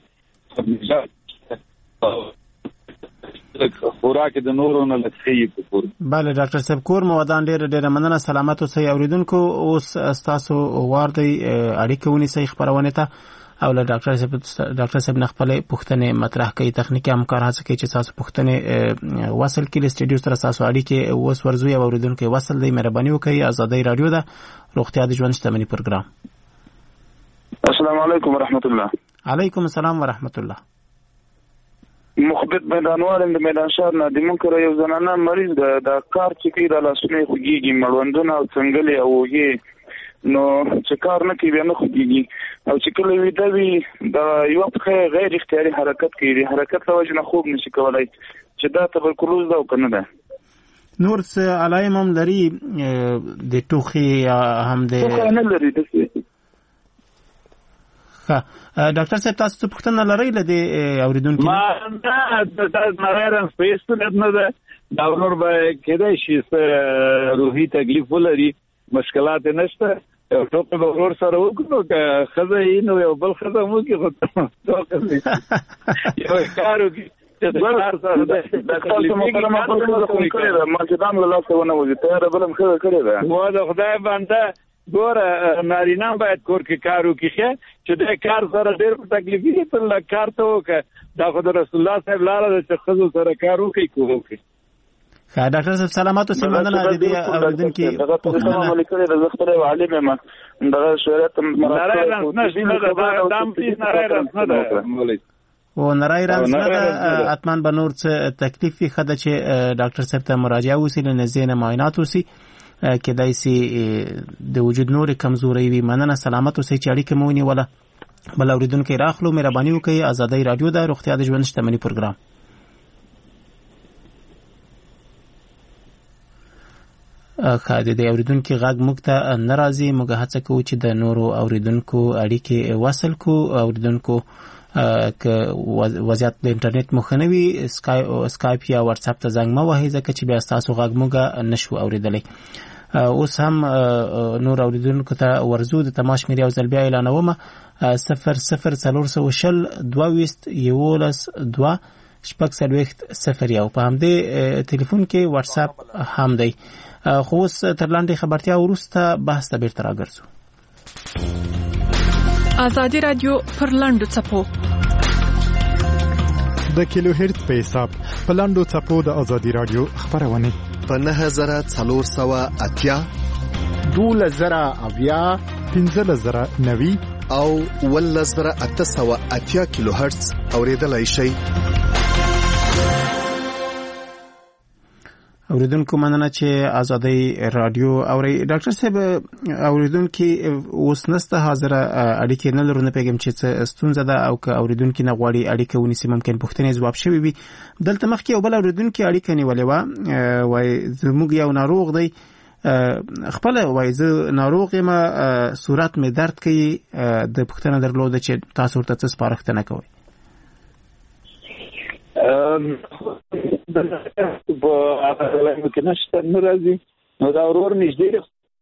خوراک د نورو نه لڅي په کور. بله ډاکټر صاحب کور مو ودان ډېر ډېر مننه سلامت اوسئ اوریدونکو اوس تاسو وار دی اړیکه ونیسئ خبرونه ته او له ډاکټر صاحب ډاکټر صاحب نه خپل پوښتنې مطرح کوي تخنیکی همکار هڅه کوي چې تاسو پوښتنې وصل کړئ سټډیو سره تاسو اړیکه اوس ورزوي او اوریدونکو وصل دی مهرباني وکړئ ازادي رادیو ده روغتیا د ژوند شتمنۍ پروګرام. السلام علیکم ورحمت الله. علیکم السلام ورحمت الله. مخبت میدانوال د میدان شهر نه د منکر یو زنانه مریض ده د کار چې کوي د لاسونو خوږیږي مړوندونه او څنګلې او وږي نو چې کار نه کوي نه خوږیږي او چې کله ویده وي د یو په غیر اختیاري حرکت کوي د حرکت له وجې نه خوب نشي کولای چې دا تبرکلوز ده او کنه ده. نور څه علائم هم لري د ټوخي هم د ټوخي نه لري د ډاکټر صاحب تاسو څه پوښتنه لرئ له دې اوریدونکو ما نه د نارایرن سپیس نه ده دا ورور به کېدای شي روحي تکلیف ولري مشکلات نشته یو ټوکه به ورور سره وکړو که ښځه یې نو یو بل ښځه مو کې خو یو کار وکړي د خدای بنده ګوره نارینه باید کور کې کار وکړي چې د کار سره ډېر په تکلیف دي ته کار ته وکړه دا خو د رسول الله صاحب لاره ده چې ښځو سره کار وکړي کوو وکړي. ښه ډاکټر صاحب سلامات اوسئ مننه د دې اورېدونکي پوښتنه ولیکلې ده زه خپله یو عالم یم دغه شریعت نری رنځ نه دا هم څیز نری رنځ نه ده و نری رنځ نه ده حتما به نور څه تکلیف وي ښه ده چې ډاکټر صاحب ته مراجعه وسي له نږدې نه معاینات وسي کېدای سي د وجود نورې کمزورۍ وي. مننه سلامت اوسئ چې اړیکه مو ونیوله. بل اورېدونکی راخلو مهرباني وکړئ ازادي رادیو ده روغتیا د ژوند شتمنۍ پروګرام. ښه د دې اورېدونکي غږ موږ ته نه راځي موږ هڅه کوو چې د نورو اورېدونکو اړیکې وصل کړو. اورېدونکو که وضعیت د انټرنیټ مو ښه نه وي سکایپ یا واتساپ ته زنګ مه وهئ ځکه چې بیا ستاسو غږ موږ نشو اورېدلی. اوس هم نور اوریدونکو ته ورزو د تماس شمېرې یو ځل بیا اعلانومه صفر صفر څلور سوه شل دوه ویشت یولس دوه شپږ څلوېښت صفر یو په همدې ټلیفون کې واتساپ هم دی. خو اوس تر لاندې خبرتیا وروسته بحث ته بیرته راګرځو. ازادي رادیو پر لاندو څپو د کیلو هرتز په حساب په لاندو څپو د ازادي رادیو خبرونه په نهه زره څلور سوه اتیا دوله زره اویا پنځه زره نوي او اوله زره اته سوه اتیا کیلو هرتز اوریدلای شئ. اوریدونکو مننه چې ازادي رادیو اوري. ډاکټر صاحب اوریدونکو اوس نسته حاضر اړیکې نه لرو نه پیغام چې ستونزه ده او که اوریدونکو نه غواړي اړیکه ونیسي ممکن پوښتنې ځواب شوي وي. دلته مخکې یو بل اوریدونکو اړیکه نیولې و وای زموږ یو ناروغ دی خپل وای زه ناروغ یم صورت می درد کوي د پوښتنه درلوده چې تاسو ورته څه سپارښتنه کوئ. د په هغه کې نشته نه راځي نو دا ورور نږدې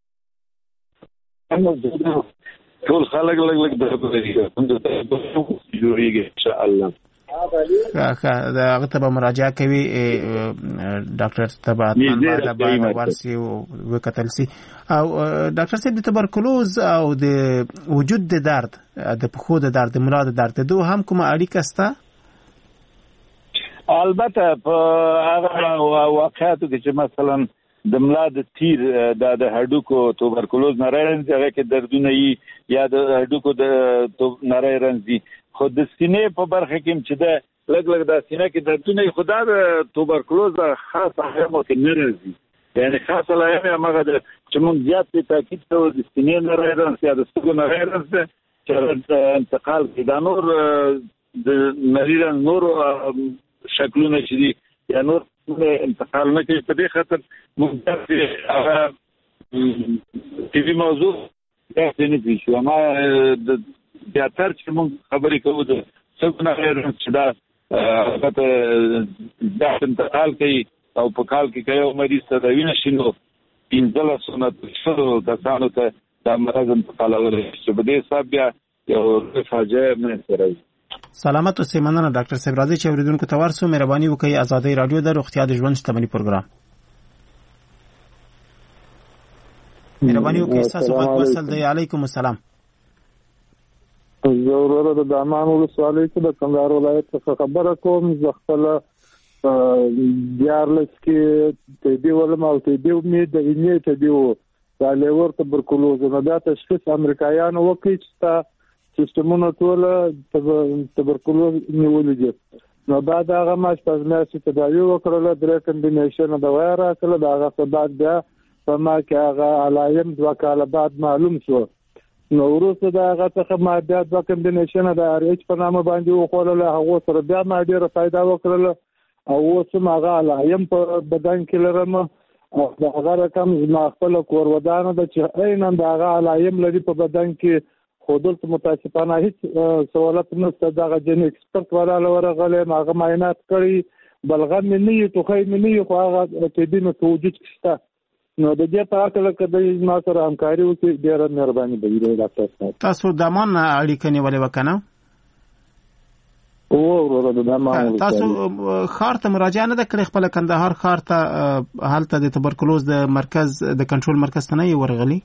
ټول خلک لګ لګ درته لري جوړیږي ان شاء الله. دا هغه ته مراجعه کوي ډاکټر تبع د باندې ورسي وکتل سي او ډاکټر صاحب د تبرکلوز او د وجود د درد د پخو د درد مراد درد دوه هم کومه اړیکه سته؟ البته په هغه واقعاتو کې چې مثلا د ملا د تیر د هډوکو توبرکلوز نری رنځ هغه کې دردونه یي یا د هډوکو د نری رنځ دي. خو د سینې په برخه کې چې د لګ لګ د سینې کې دردونه خدا د توبرکلوز خاصه علامه کې نه راځي. یعنی خاصه علامه هغه د چې موږ زیات په تاکید کوو د سینې نری رنځ یا د سترګو نری رنځ چې انتقال کې دا نور د نری رنځ نور شکلونه چې دي یا نور انتقال نه کوي. په دې خاطر موږ هغه ټي وي موضوع دا نه پیښو ما د زیاتر چې موږ خبرې کوو د څنګه نه چې دا هغه دا انتقال کوي او په کال کې کوي مریض ته د وینې شینو پنځله سنت شروع کسانو ته دا مرض انتقالول چې په دې حساب بیا یو فاجعه نه سره. سلامت اوسئ. مننه ډاکټر صاحب. راځي چې اوریدونکو ته ورسو مهرباني وکړئ. آزادۍ رادیو د روغتیا د ژوند شتمنۍ پروګرام مهرباني وکړئ. تاسو خپل وصل دی. علیکم السلام. زه د دامان ولسوالۍ کې د کندهار ولایت څخه خبره کوم. زه خپل دیارلس کې ټي بي ولم او ټي بي مې د وینې ټي بي و دا لیور تبرکلوز نه دا تشخیص امریکایانو وکړي چې سیستمونه ټول تبرکلوز نیولې دي. نو بعد هغه ماش په ځمکه تداوی وکړله درې کمبینیشن د وای راکله دا هغه بعد بیا په ما کې هغه علایم دوه کاله بعد معلوم شو. نو وروسته دا هغه څخه ما بیا دوه کمبینیشن د ار ایچ په نامه باندې وخوړله. هغه سره بیا ما ډیره فائدہ وکړله او اوس هم هغه علایم په بدن کې لرم او دا هغه رقم زما خپل کور ودانه د چې عیناً دا هغه علایم لري په بدن کې خو دلته متاسفانه هیڅ سوالات نشته. دغه جن ایکسپرت وراله ورغلی هغه معاینات کړي بلغم مې نه یو توخی مې نه یو خو هغه طبي نه په وجود کې شته. نو د دې په اړه که د ما سره همکاري وکړي ډېره مهرباني به وي ډاکټر صاحب. تاسو دامان اړیکه نیولې وه که نه؟ او وروره د دامان تاسو ښار ته مراجعه نه ده کړې خپله کندهار ښار ته هلته د تبرکلوز د مرکز د کنټرول مرکز ته نه یې ورغلي؟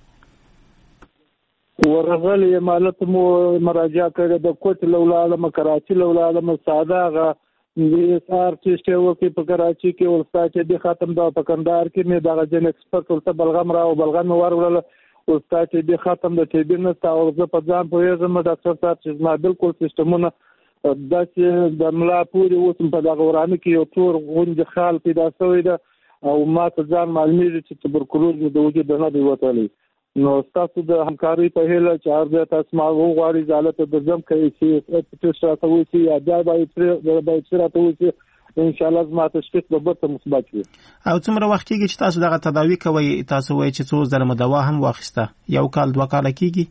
ورغلی مالت مو مراجعه کړې د کوټ لولاله کراچي لولاله ساده هغه د ار ټیسټ وکړي په کراچي کې ولستا چې د ختم دا په کندهار کې مې دغه جن ایکسپرت ولته بلغم را او بلغم ورغله ولستا چې د ختم د ټي بي نسته او زه په ځان پوهېږم ډاکټر صاحب چې زما بالکل سیستمونه داسې د ملا پورې اوس په دغه ورانه کې یو تور غونډې خال پیدا شوی ده او ما ته ځان معلومېږي چې تبرکلوز مې د وجود نه دی وتلی. نو تاسو د همکارۍ په هیله چې هر ځای تاسو ما وغواړئ زه هلته درځم که چې ټیسټ راته وشي یا بیا بایوپسي راته وشي انشاءالله زما تشخیص به بېرته مثبت وي. او څومره وخت کېږي چې تاسو دغه تداوي کوئ؟ تاسو وایئ چې څو ځله مو دوا هم واخیسته، یو کال دوه کاله کېږي؟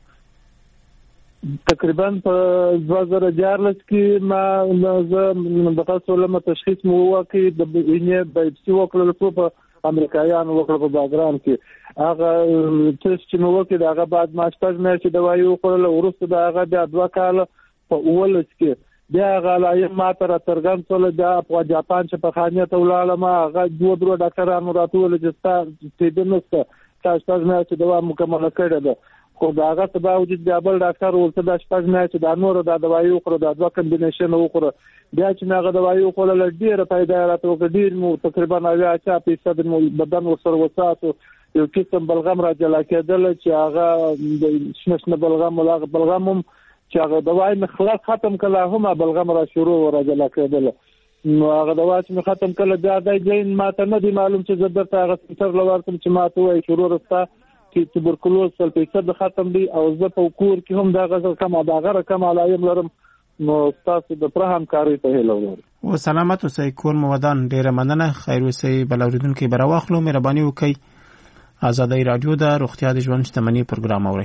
تقریبا په دوه زره دیارلس کې ما زه دغه سولم تشخیص مو وکړي د وینې بایوپسي وکړله څو په امریکایانو وکړه په باګرام کې هغه ټیسټ چې مو وکړي د هغه بعد ما شپږ میاشتې دوایي وخوړله. وروسته د هغه بیا دوه کاله په اوولس کې بیا هغه علایم ما ته راڅرګند شوله. بیا په جاپان چې په خانې ته ولاړم هغه دوه درې ډاکټرانو راته وویل چې ستا ټي بي نشته تا شپږ میاشتې دوا مکمله کړې ده. خو د هغه څه باوجود بیا بل ډاکټر ورته دا شپږ میاشتې دا نوره دا دوایي وخوره دا دوه کمبینیشن وخوره. بیا چې مې هغه دوایي وخوړله ډېره فایده یې راته وکړه. ډېر مو تقریبا اویا اچا فیصد مو بدن ورسره وساتو. یو قسم بلغم را جلا کېدله چې هغه د شنه شنه بلغم ولا بلغم هم چې هغه دوایي مې خلاص ختم کړله هم بلغم را شروع را جلا کېدله. نو هغه دوا چې مې ختم کړله بیا دی جین ما ته نه دی معلوم چې زه درته هغه سنټر له ورتم چې ما ته ووایي چې وروره ستا چې تبرکلوز سل فیصد ختم دی او زه په کور کې هم دغه کم دغه رقم علایم لرم. نو تاسو د پوره همکارۍ په هیله ولرم. و سلامت اوسئ. کور مو ودان. ډېره مننه. خیر اوسئ. بل اورېدونکي به راواخلو. مهرباني وکړئ. آزادۍ رادیو د روغتیا د ژوند شتمنۍ پروګرام اورئ.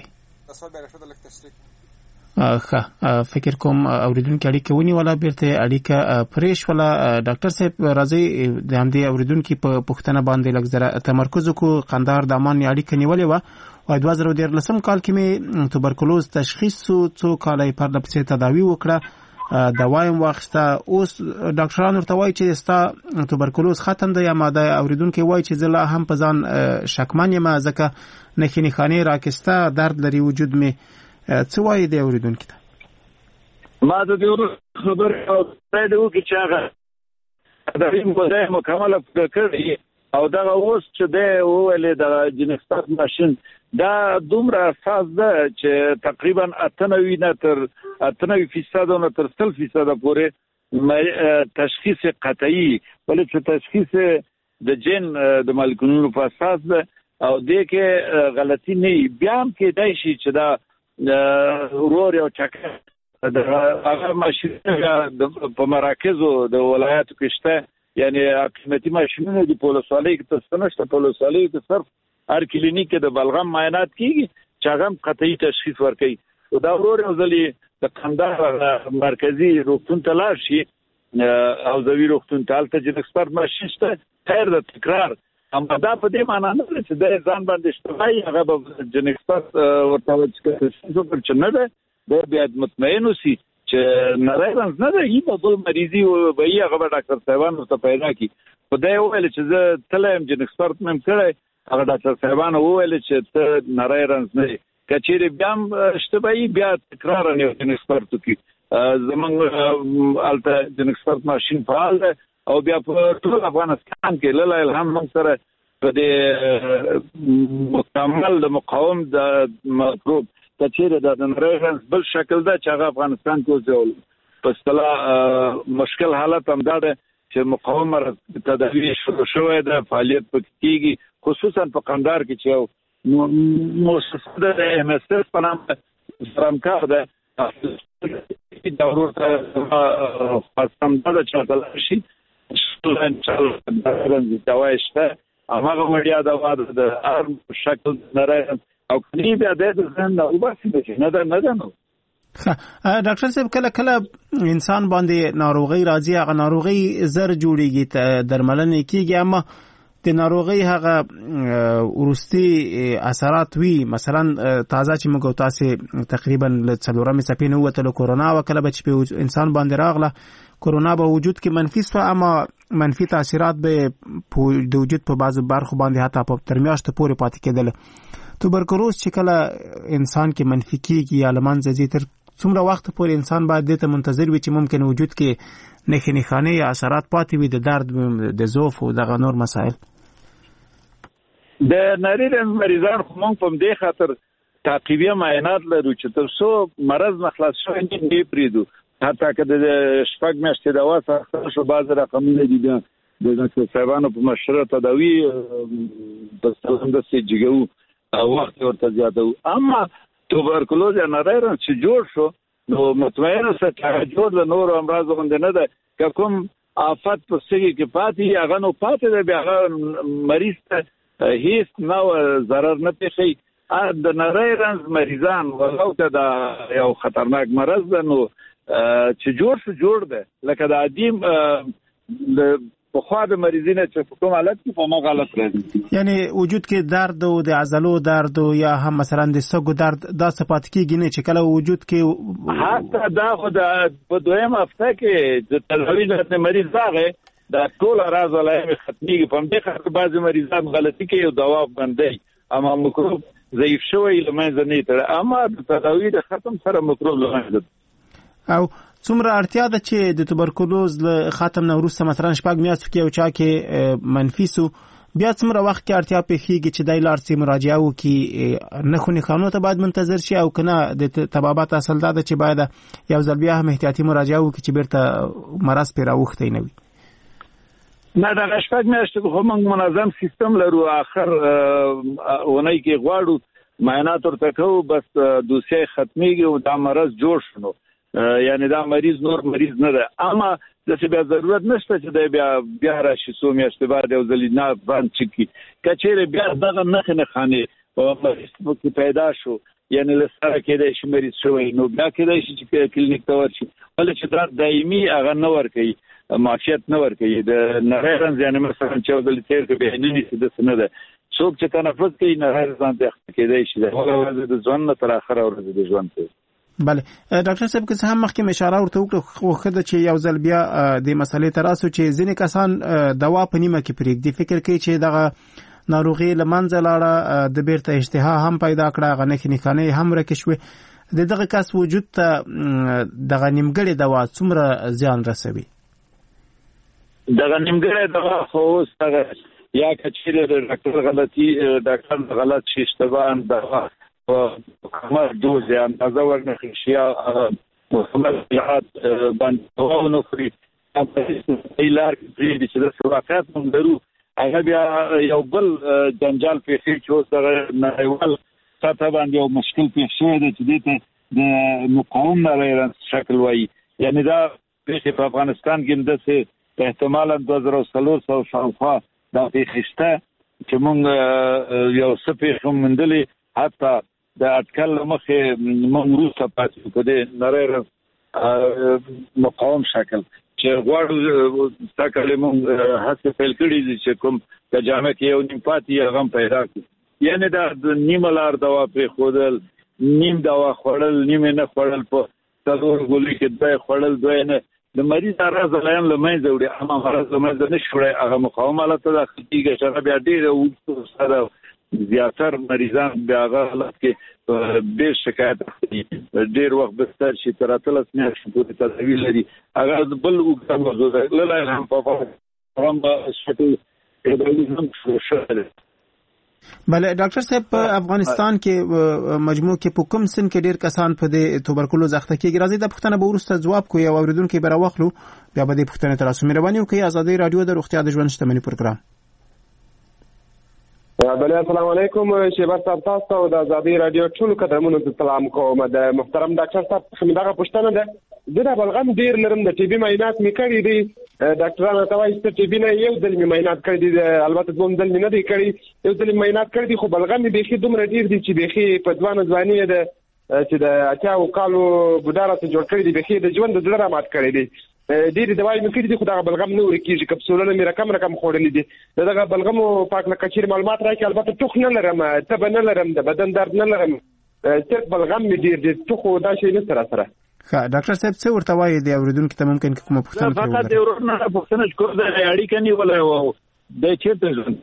ښه فکر کوم اوریدونکي اړیکه ونیوله بیرته اړیکه پرې شوله. ډاکټر صاحب راځئ د همدې اوریدونکي په پوښتنه باندې لږ زره تمرکز وکړو. قندهار دامان یې اړیکه نیولې وه او دوه زره دیارلسم کال کې مې تبرکلوز تشخیص شو. څو کاله یې پرله پسې تداوي وکړه، دوا یې واخیسته. اوس ډاکټران ورته وایي چې ستا تبرکلوز ختم دی، یا ماده اوریدونکي وایي چې زه لا هم په ځان شکمن یم ځکه نښې نښانې راکېسته، درد لري وجود مې. څه وایي دی اوریدونکي ته؟ ما د دې خبرې او پرې د وکړي چې هغه تداوي مو ځای مکمله کړې او دا اوس چې د ویلې د جنکسات ماشين دا دومره اساس ده چې تقریبا اتنوي نه تر اتنوي فیصد نه تر سل فیصد پورې تشخیص قطعي ولې چې تشخیص د جن د مالکونو په اساس ده او د کې غلطي نه بیا هم کې دای شي چې دا ورور یو چکه د هغه ماشين په مراکزو د ولایتو کې شته یعنی قیمتي ماشینونه د پولیسوالۍ کې تستنشته پولیسوالۍ کې صرف هر کلینیک د بلغم معاینات کیږي چې هغه قطعي تشخیص ورکړي او دا ورور ځلې د قندهار مرکزی روغتون ته لاړ شي او زوی روغتون ته الته چې اکسپرت ماشین شته خیر د تکرار هم دا په دې معنی نه چې د ځان باندې اشتباهي هغه به جن اکسپرت ورته چې څه پر چنه ده د بیا مطمئن اوسي چې نارایرنز نه ده یی په مریضي او به یې هغه ډاکټر صاحبانو ته پیدا کی په دې ویل چې زه تلم جن اکسپرت مم کړی هغه ډاکټر صاحبانو ویل چې ته نارایرنز نه کچېری بیا اشتباهي بیا تکرار نه جن اکسپرت کی زمونږ الته جن اکسپرت ماشين فعال ده او بیا په ټول افغانستان کې لاله الهام موږ سره په دې مکمل د مقاوم د مکروب کچېره د نارایرنز بل شکل ده چې هغه افغانستان کې اوس په اصطلاح مشکل حالت هم ده چې مقاومت تداوی شروع شوې ده فعالیت پکېږي خصوصا په قندهار کې چې مؤسسه د ام اس اس په نام سرمکار ده د ورته خاصم ده چې تل شي ان شاء الله نارایرنز دوايشته هغه مړیا د واده د ارم شکل نارایرنز او کلی بیا د ځان نه وباسي چې نه ده نه ده نو ډاکټر صاحب کله کله انسان باندې ناروغي راځي هغه ناروغي زر جوړیږي درملنه کیږي اما د ناروغي هغه ورستي اثرات وی مثلا تازه چې موږ تاسو تقریبا ل څلورمه سپینه وته کورونا وکړه بچ په انسان باندې راغله کورونا به وجود کې منفي څه اما منفي تاثیرات به د وجود په بعض برخو باندې حتی په ترمیاشت پورې پاتې کېدل توبرکلوز چې کله انسان کې منفي کیږي یا لمنځه ځي تر څومره وخت پورې انسان باید دته منتظر وي چې ممکن وجود کې نښې نښانې یا اثرات پاتې وي د درد د ضعف او دغه نور مسائل د نارینه مریضان خو موږ په دې خاطر تعقیبیه معاینات لرو چې تر څو مرض مخلص شوی نه پریدو حتی که د شپږ میاشتې دوا سره شو باز رقمونه دي د ډاکټر صاحبانو په مشوره تداوی په ستلم د سیجګو او وخت ورته زیاتو اما توبرکلوز یا نارایرنز چې جوړ شو نو مطمئن اوسه چې جوړ له نورو امراضو باندې نه ده که کوم آفت په سږي کې پاتې هغه نو پاتې ده بیا هغه مریض ته هیڅ نو ضرر نه پېښي د نارایرنز مریضان ولو که دا یو خطرناک مرض ده نو چې جوړ شو جوړ ده لکه د عدیم په خوا د مریضینه چې په کوم حالت کې په مغه حالت راځي یعنی وجود کې درد او د عضلو درد یا هم مثلا د سګو درد دا صفات کېږي نه چې کله وجود کې حتی دا خو د په دویم هفته کې د تداوی د مریض راغی دا ټول راز ولایمه ختميږي په دې خاطر بعضی مریضان غلطي کوي او دوا باندې اما مکروب ضعیف شوی لمنځه نه تر اما د تداوی د ختم سره مکروب لمنځه او څومره اړتیا ده چې د توبرکلوز له ختم نه وروسته مثلا شپږ میاشتې کې او چا کې منفي سو بیا څومره وخت کې اړتیا پېښیږي چې دای لار سي مراجعه وکړي نه خو نه قانون ته باید منتظر شي او کنه د طبابت اصل ده چې باید یو ځل بیا هم احتیاطي مراجعه وکړي چې بیرته مرض پې راوختی نه وي نه دا شپږ میاشتې خو موږ منظم سیستم لرو اخر اونۍ کې غواړو معاینات ورته کوو بس دوسیه ختميږي او دا مرض جوړ شنو یعنی دا مریض نور مریض نه ده اما د څه بیا ضرورت نشته چې دا بیا بیا راشي سو میاشتې بعد یو ځل نه باندې چکی کچېره بیا دغه نخ نه خانه او مریض په پیدا شو یعنی لسره کې د شمریض شوی نو بیا کې د شي کلینیک ته ورشي ولې چې دا دایمي هغه نه ور کوي معافیت نه ور کوي د نارایرنز یعنی مثلا چې ځل تیر کې به نه نشي د سن ده څوک چې تنفس کوي نارایرنز ته کې دی شي دا ورځ د ژوند نه تر اخره ورځ د ژوند ته بله ډاکټر صاحب که هم مخکې اشاره ورته وکړه خو خدای چې یو ځل بیا د مسلې تراسو چې ځینې کسان دوا په نیمه کې پرېږدي فکر کوي چې دغه ناروغي لمنځه لاړه د بیرته اشتها هم پیدا کړه غنه کې نښانې هم راکښوي د دغه کس وجود ته دغه نیمګړې دوا څومره زیان رسوي دغه نیمګړې دوا خو څنګه یا کچېره د ډاکټر غلطي ډاکټر غلط شي اشتباه دغه کومه دوز یا اندازه ورنه شي یا محمد جهاد باندې ونه خوري ایلار کې چې د سواقات هم درو هغه بیا یو بل جنجال پیښې چې اوس دغه نړیوال سطح باندې یو مشکل پیښ شوی دی چې دې ته د مقاوم نړۍ شکل وایي. یعنی دا پیښې په افغانستان کې داسې احتمالا دوه زره څلور سوه شاوخوا دا پیښې شته چې موږ یو څه پیښې هم موندلې، حتی د اټکل له مخې موږ وروسته پاتې په دې نړۍ مقاوم شکل چې غواړو ستا کلې موږ هڅې پیل کړي دي چې کوم په جامع کې یو نیم پاتې یې غم پیدا کړي. یعنې دا د نیمه لار دوا پرېښودل، نیم دوا خوړل، نیم نه خوړل، په څلور ګولۍ کې دوی خوړل، دوی نه د مریض راز لایم له منځه وړي، اما مرض له منځه نه شي وړی، هغه مقاومه حالت ته داخل کېږي چې هغه بیا ډېره اوږده سره زیاتر مریضان بیا هغه حالت کې ډېر شکایت اخلي، ډېر وخت بستر شي، تر اتلس میاشتې پورې تداوي لري. هغه بل اوږده موضوع ده. للی هم په هم شکل تداوي هم شوی دی. بله ډاکټر صاحب په افغانستان کې مجموع کې په کوم سن کې ډیر کسان په دې توبرکلوز اخته کېږي؟ راځي د پوښتنه به وروسته ځواب کوي او اوریدونکو به راوخلو، بیا به دې پوښتنې ته راسو. مهرباني وکړئ ازادي رادیو د روغتیا د ژوند شتمني پروګرام. بله السلام علیکم شیبر صاحب، تاسو ته د ازادي رادیو ټولو قدرمنو ته سلام کوم. د محترم ډاکټر صاحب همدغه پوښتنه ده، زه د بلغم ډیر لرم، د ټي بي معاینات مې کړي دي، ډاکټرانو ته وایي چې ټي بي نه یو ځل مې معاینات کړي دي، البته دوم ځل مې نه دی کړي، یو ځل مې معاینات کړي دي، خو بلغم مې بیخي دومره ډیر دي چې بیخي په ځوانه ځواني ده چې د اتیاو کالو بوډا راته جوړ کړي دي، بیخي د ژوند د زړه را مات کړي دي. ډېرې دوايي مې کړي دي، خو دغه بلغم نه ورکېږي، کپسولونه مې رقم رقم خوړلي دي. د دغه بلغمو پاک نه کچېرې معلومات راکړي، البته ټوخ نه لرم، تبه نه لرم، د بدن درد نه لرم، صرف بلغم مې ډېر دي، ټوخ او دا شی نشته راسره. ښه ډاکټر صاحب څه ورته وایي د اوریدونکو ته؟ ممکن کومه پوښتنه کوي؟ فقط د ورور نه پوښتنه کوم د اړیکه نیولای و د چیرته ژوند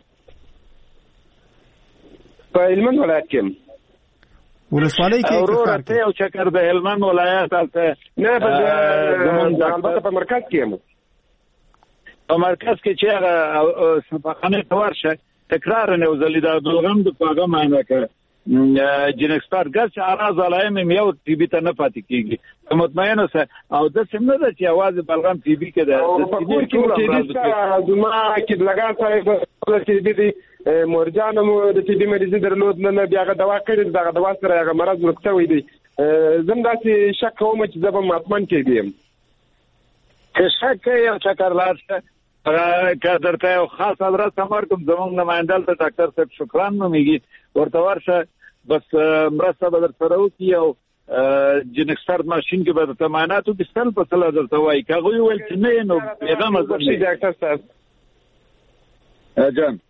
په هلمند ولایت کې ولسوالۍ کې ورور ته یو چکر د هلمند ولایت البته نه په البته په مرکز کې یم، په مرکز کې چې هغه سپاخانه تورشه تکرار نه وزلی دا بلغم د پاګه معنی کوي جنکستار ګرځي اراز علایم یو ټي بي ته نه پاتې کیږي، مطمئن اوسه. او د سیمه ده چې आवाज بلغم ټي بي کې ده او په کور کې ټي بي څخه زما کې لګا صاحب ټي بي مورجان مو د ټي بي مریض درلود، نه بیا غا دوا کړی، دغه دوا سره هغه مرض ورکته وي دي. زم داسې شک کوم چې زبم مطمئن کېږم چې شک یو چکر لاړ که درته یو خاص ادرس امر کوم، زمونږ نمایندل ته ډاکټر صاحب شکران نومیږي، ورته ورشه بس مرسته به در سره وکړي او جنکستار ماشین کې به درته معاینات وکړي، سل په سل درته وایي. که هغوی وویل چې نه نو پیغام از شي ډاکټر صاحب جان.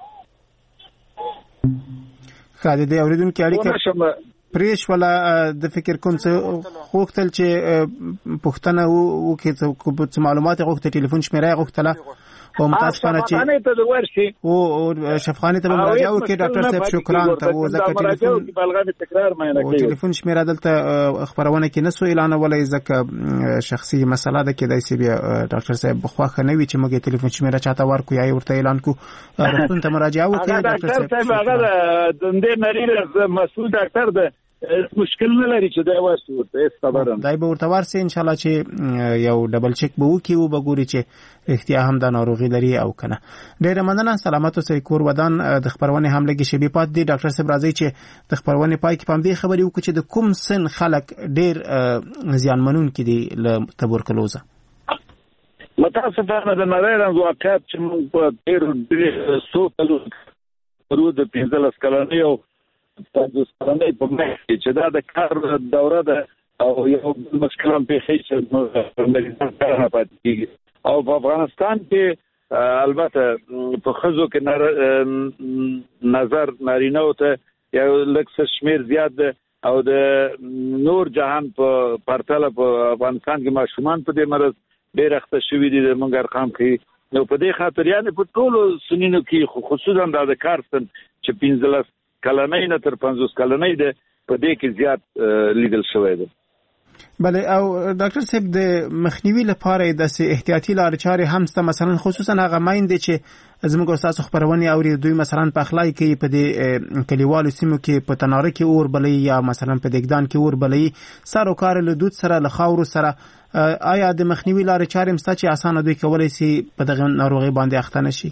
ښه د دې اورېدونکي اړیکه پرېش ولا د فکر کوم څه غوښتل چې پوښتنه وکړي، څه معلومات غوښتل، ټلیفون شمیره غوښتله او متاسفانه چې او شفخانه ته مراجعه وکړي. ډاکټر صاحب شکران ته و ځکه ټلیفون بلغم تکرار مې او ټلیفون شمیره دلته خبرونه کې نسو اعلان ولای، ځکه شخصي مسله ده کې دای سی بیا ډاکټر صاحب بخواخه نه وي چې موږ ټلیفون شمیره چاته ورکو یا ورته اعلان کو، راځون ته مراجعه وکړي. ډاکټر صاحب هغه د دې نړۍ مسؤل ډاکټر ده، مشکل نه لري چې دا واسو ورته خبره دای به ورته ورسې ان شاء الله چې یو ډبل چک به وکي او به ګوري چې احتیا هم د ناروغي لري او کنه. ډېر مننه، سلامت اوسئ. کور ودان د خبرونه هم لګي شبي پات دي. ډاکټر صاحب راځي چې د خبرونه پای کې پام دې خبري وکړي چې د کوم سن خلک ډېر زیانمنون کې دي له تبرکلوزه. متاسفانه د نړۍ واقعیت چې موږ په ډېر سو کلو ورود پنځلس کلنې او پنځوس کلنې په مخ کې چې دا د کار دوره ده او یو مشکل هم پیښې چې مریضان کار نه پاتې کېږي. او په افغانستان کې البته په ښځو کې نظر نارینه‌و ته یو لږ څه شمېر زیات ده او د نور جهان په پرتله په افغانستان کې ماشومان په دې مرض ډېر اخته شوي دي د موږ ارقام کې. نو په دې خاطر یعنې په ټولو سنینو کې خصوصا دا د کار سن چې پنځلس کلنۍ نه تر پنځوس کلنۍ ده په دې کې زیات لیدل شوی ده. بله او ډاکټر صاحب د مخنیوي لپاره د احتیاطي لارې چارې هم ست مثلا خصوصا هغه مایند چې زموږ استاد خبرونه اوري دوی مثلا په اخلاق کې په دې کلیوالو سیمو کې په تناره کې اور بلې یا مثلا په دګدان کې اور بلې سارو کار له دود سره له خاور سره آیا د مخنیوي لارې چارې مست چې اسانه دوی کولای شي په دغه ناروغي باندې اخته نشي؟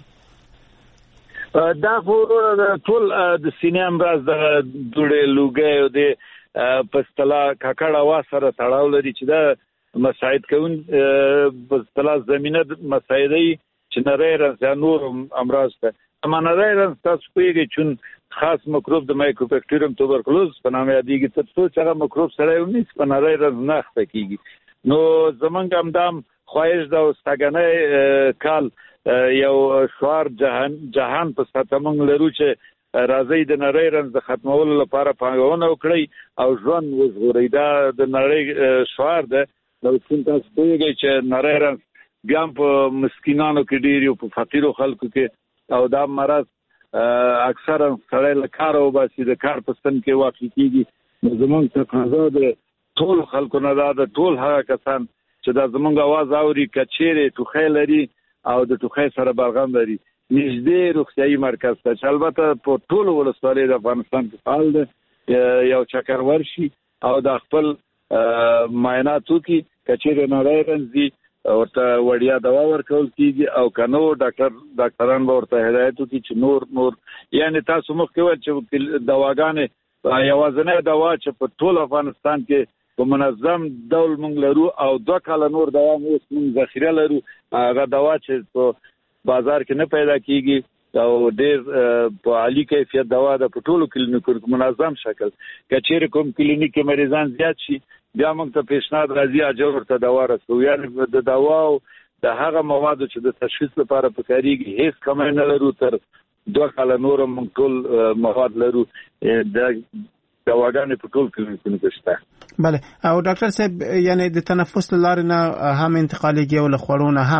دا فورونه ټول د سینې امراض د دوړې لوګي او د پستلا کاکړه واسره تړاو لري چې دا مساعد کوون پستلا زمينه مساعدي چې نری رنځ نور امراض ته اما نری رنځ تاسو پیږي چې خاص مکروب د مایکوبیکټریوم توبرکلوز په نامه یادېږي ته څو چې مکروب سره یو نس په نری رنځ نه ښه کیږي نو زمونږ هم دام خواهش دا واستګنه کال یو شوار جهان جهان په ستمنګ لرو چې راځي د نړۍ رنځ ختمولو لپاره پانګونه وکړي او ژوند وژغوري دا د نړۍ شوار ده نو څنګه تاسو پیږئ چې نړۍ رنځ بیا په مسکینانو کې ډیر یو په فقیرو خلکو کې او دا مرض اکثرا سړی له کار او باسي د کار په ستن کې واقع کیږي نو زمونږ تقاضا ده ټول خلکو نه دا د ټول هغه کسان چې دا زمونږ आवाज اوري کچېره ټوخی لري او د ټوخی سره بلغم لري نږدې روغتيایي مرکز ته چې البته په ټول ولسوالۍ د افغانستان کې فعال ده یو چکر ورشي او د خپل معایناتو کې کچېره نړۍ رنځي ورته وړیا دوا ورکول کیږي او کنو ډاکټر ډاکټران به ورته هدایت وکړي چې نور نور یعنی تاسو مخکې وایي چې دواګانې یوازینی دوا چې په ټول افغانستان کې په منظم ډول موږ لرو او دوه کاله نور دوا موږ ذخیره لرو هغه دوا چې په بازار کې نه پیدا کیږي او ډېر په عالی کیفیت دوا د ټولو کلینیکو منظم شکل کچېره کوم کلینیک کې مریضان زیات شي بیا موږ ته پیشنهاد راځي اجر ورته دوا رسو یعنی د دوا او د هغه موادو چې د تشخیص لپاره پکاريږي هیڅ کم نه لرو تر دوه کاله نور موږ ټول مواد لرو د دواګانې په ټول کلینیکونو کې شته. بله او ډاکټر صاحب یعنی د تنفس لارې نه هم انتقالېږي او له خوړونه هم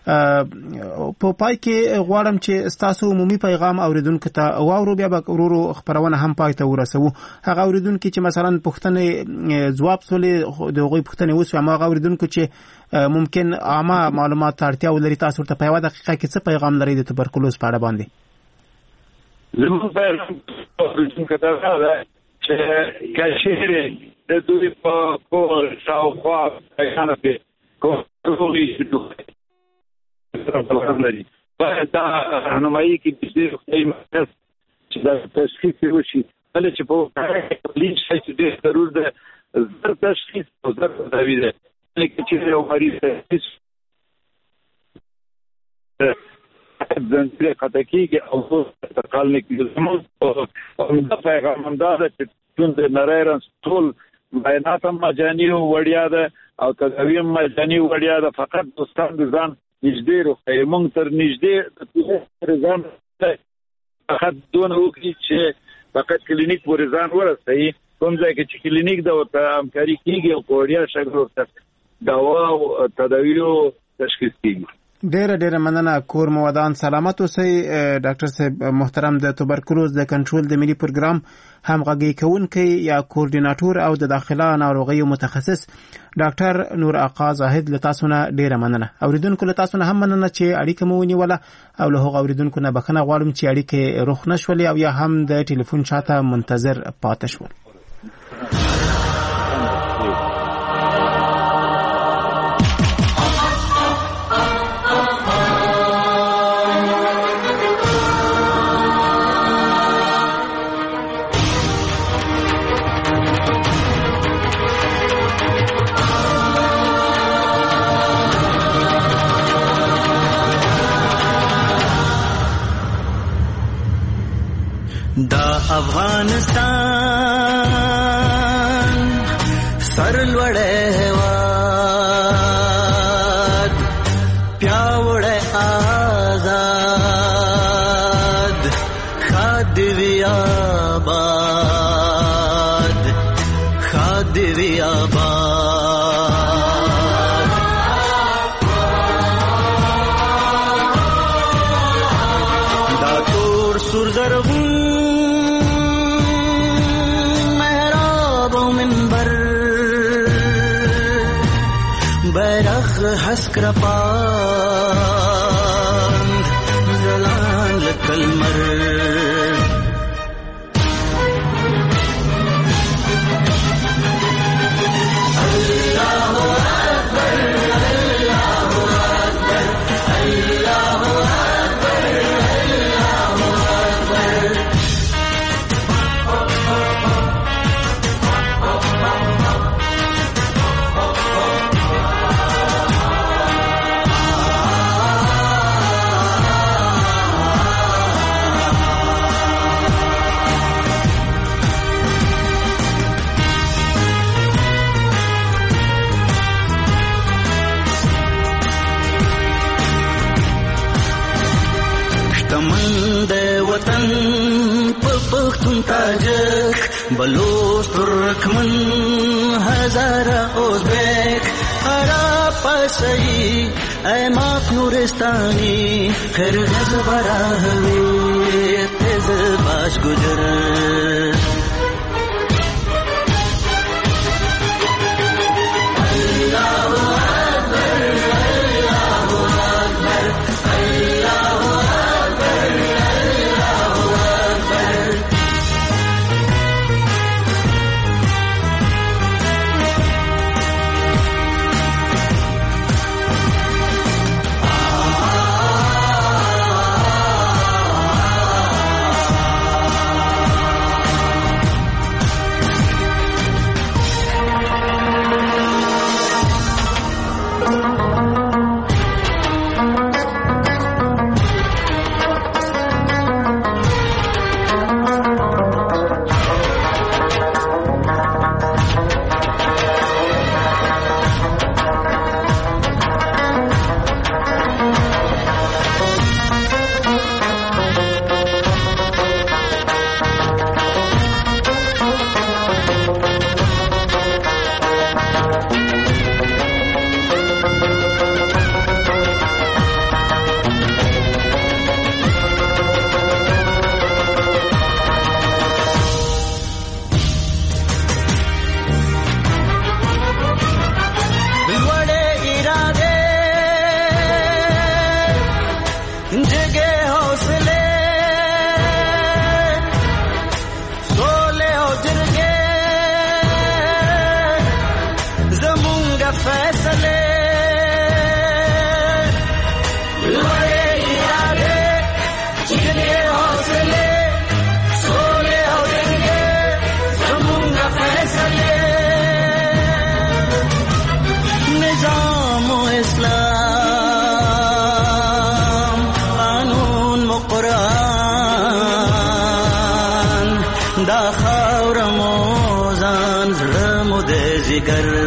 په پای کې غواړم چې تاسو عمومي پیغام اوریدونکو ته واورو بیا به ورورو خبرونه هم پای ته ورسوو هغه اوریدونکو چې مثلا پوښتنه جواب سولې دغه پوښتنه وسو ما اوریدونکو چې ممکن عامه معلومات اړتیا ولري تاسو ته په یو دقیقه کې څه پیغام لري د تبرکلوز په اړه باندې زموږ پیغام اوریدونکو ته دا چې کاشيره د دوی په کور شاوخوا پیغام کې کومې لري باید دا رهنمایي کې د دې مرکز چې دا تشخیص وشي بل چې په لین شي چې ضرور ده زر تشخیص او زر تداوی ده چې یو مریض هیڅ ځنځیر خطکیږي او انتقال نه کیږي زموږ دا پیغام دا چې څنګه نړۍ ټول بیانات مجاني وړیا ده او تداوی مجاني وړیا ده فقط دوستان ځان نږدې روغتیا موږ تر نږدې ځان فقط دون وکړي چې فقط کلینیک ورزان ورسي کوم ځای کې چې کلینیک د همکاري کیږي او کوړیا شګو دوا او تداوی او تشخیص کیږي. ډېر ډېر مننه کور مو ودان سلامت اوسئ ډاکټر صاحب محترم د توبرکلوز د کنټرول د ملي پروګرام همغږي کوونکی یا کوارډیناټور او د داخله ناروغیو متخصص ډاکټر نور آقا زاهد له تاسو نه ډېر مننه اوریدونکو له تاسو نه هم مننه چې اړیکه مو ونیوله او له هغو اوریدونکو نه بخښنه غواړم چې اړیکې روښ نشولې او یا هم د ټلیفون چاته منتظر پاتې شول. دا افغانستان سرلوړی هېواد پیاوړی آزاد ښاد وي آباد ښاد وي آباد دا تور سور زرغون اسکرپاند زلان لکلمر تاجک بلوچ ترکمن هزاره ازبک عرب پسایی ایماق نورستانی خرغز براهوی تیز باش گجر دا خاور موزان زړه مو د ذکر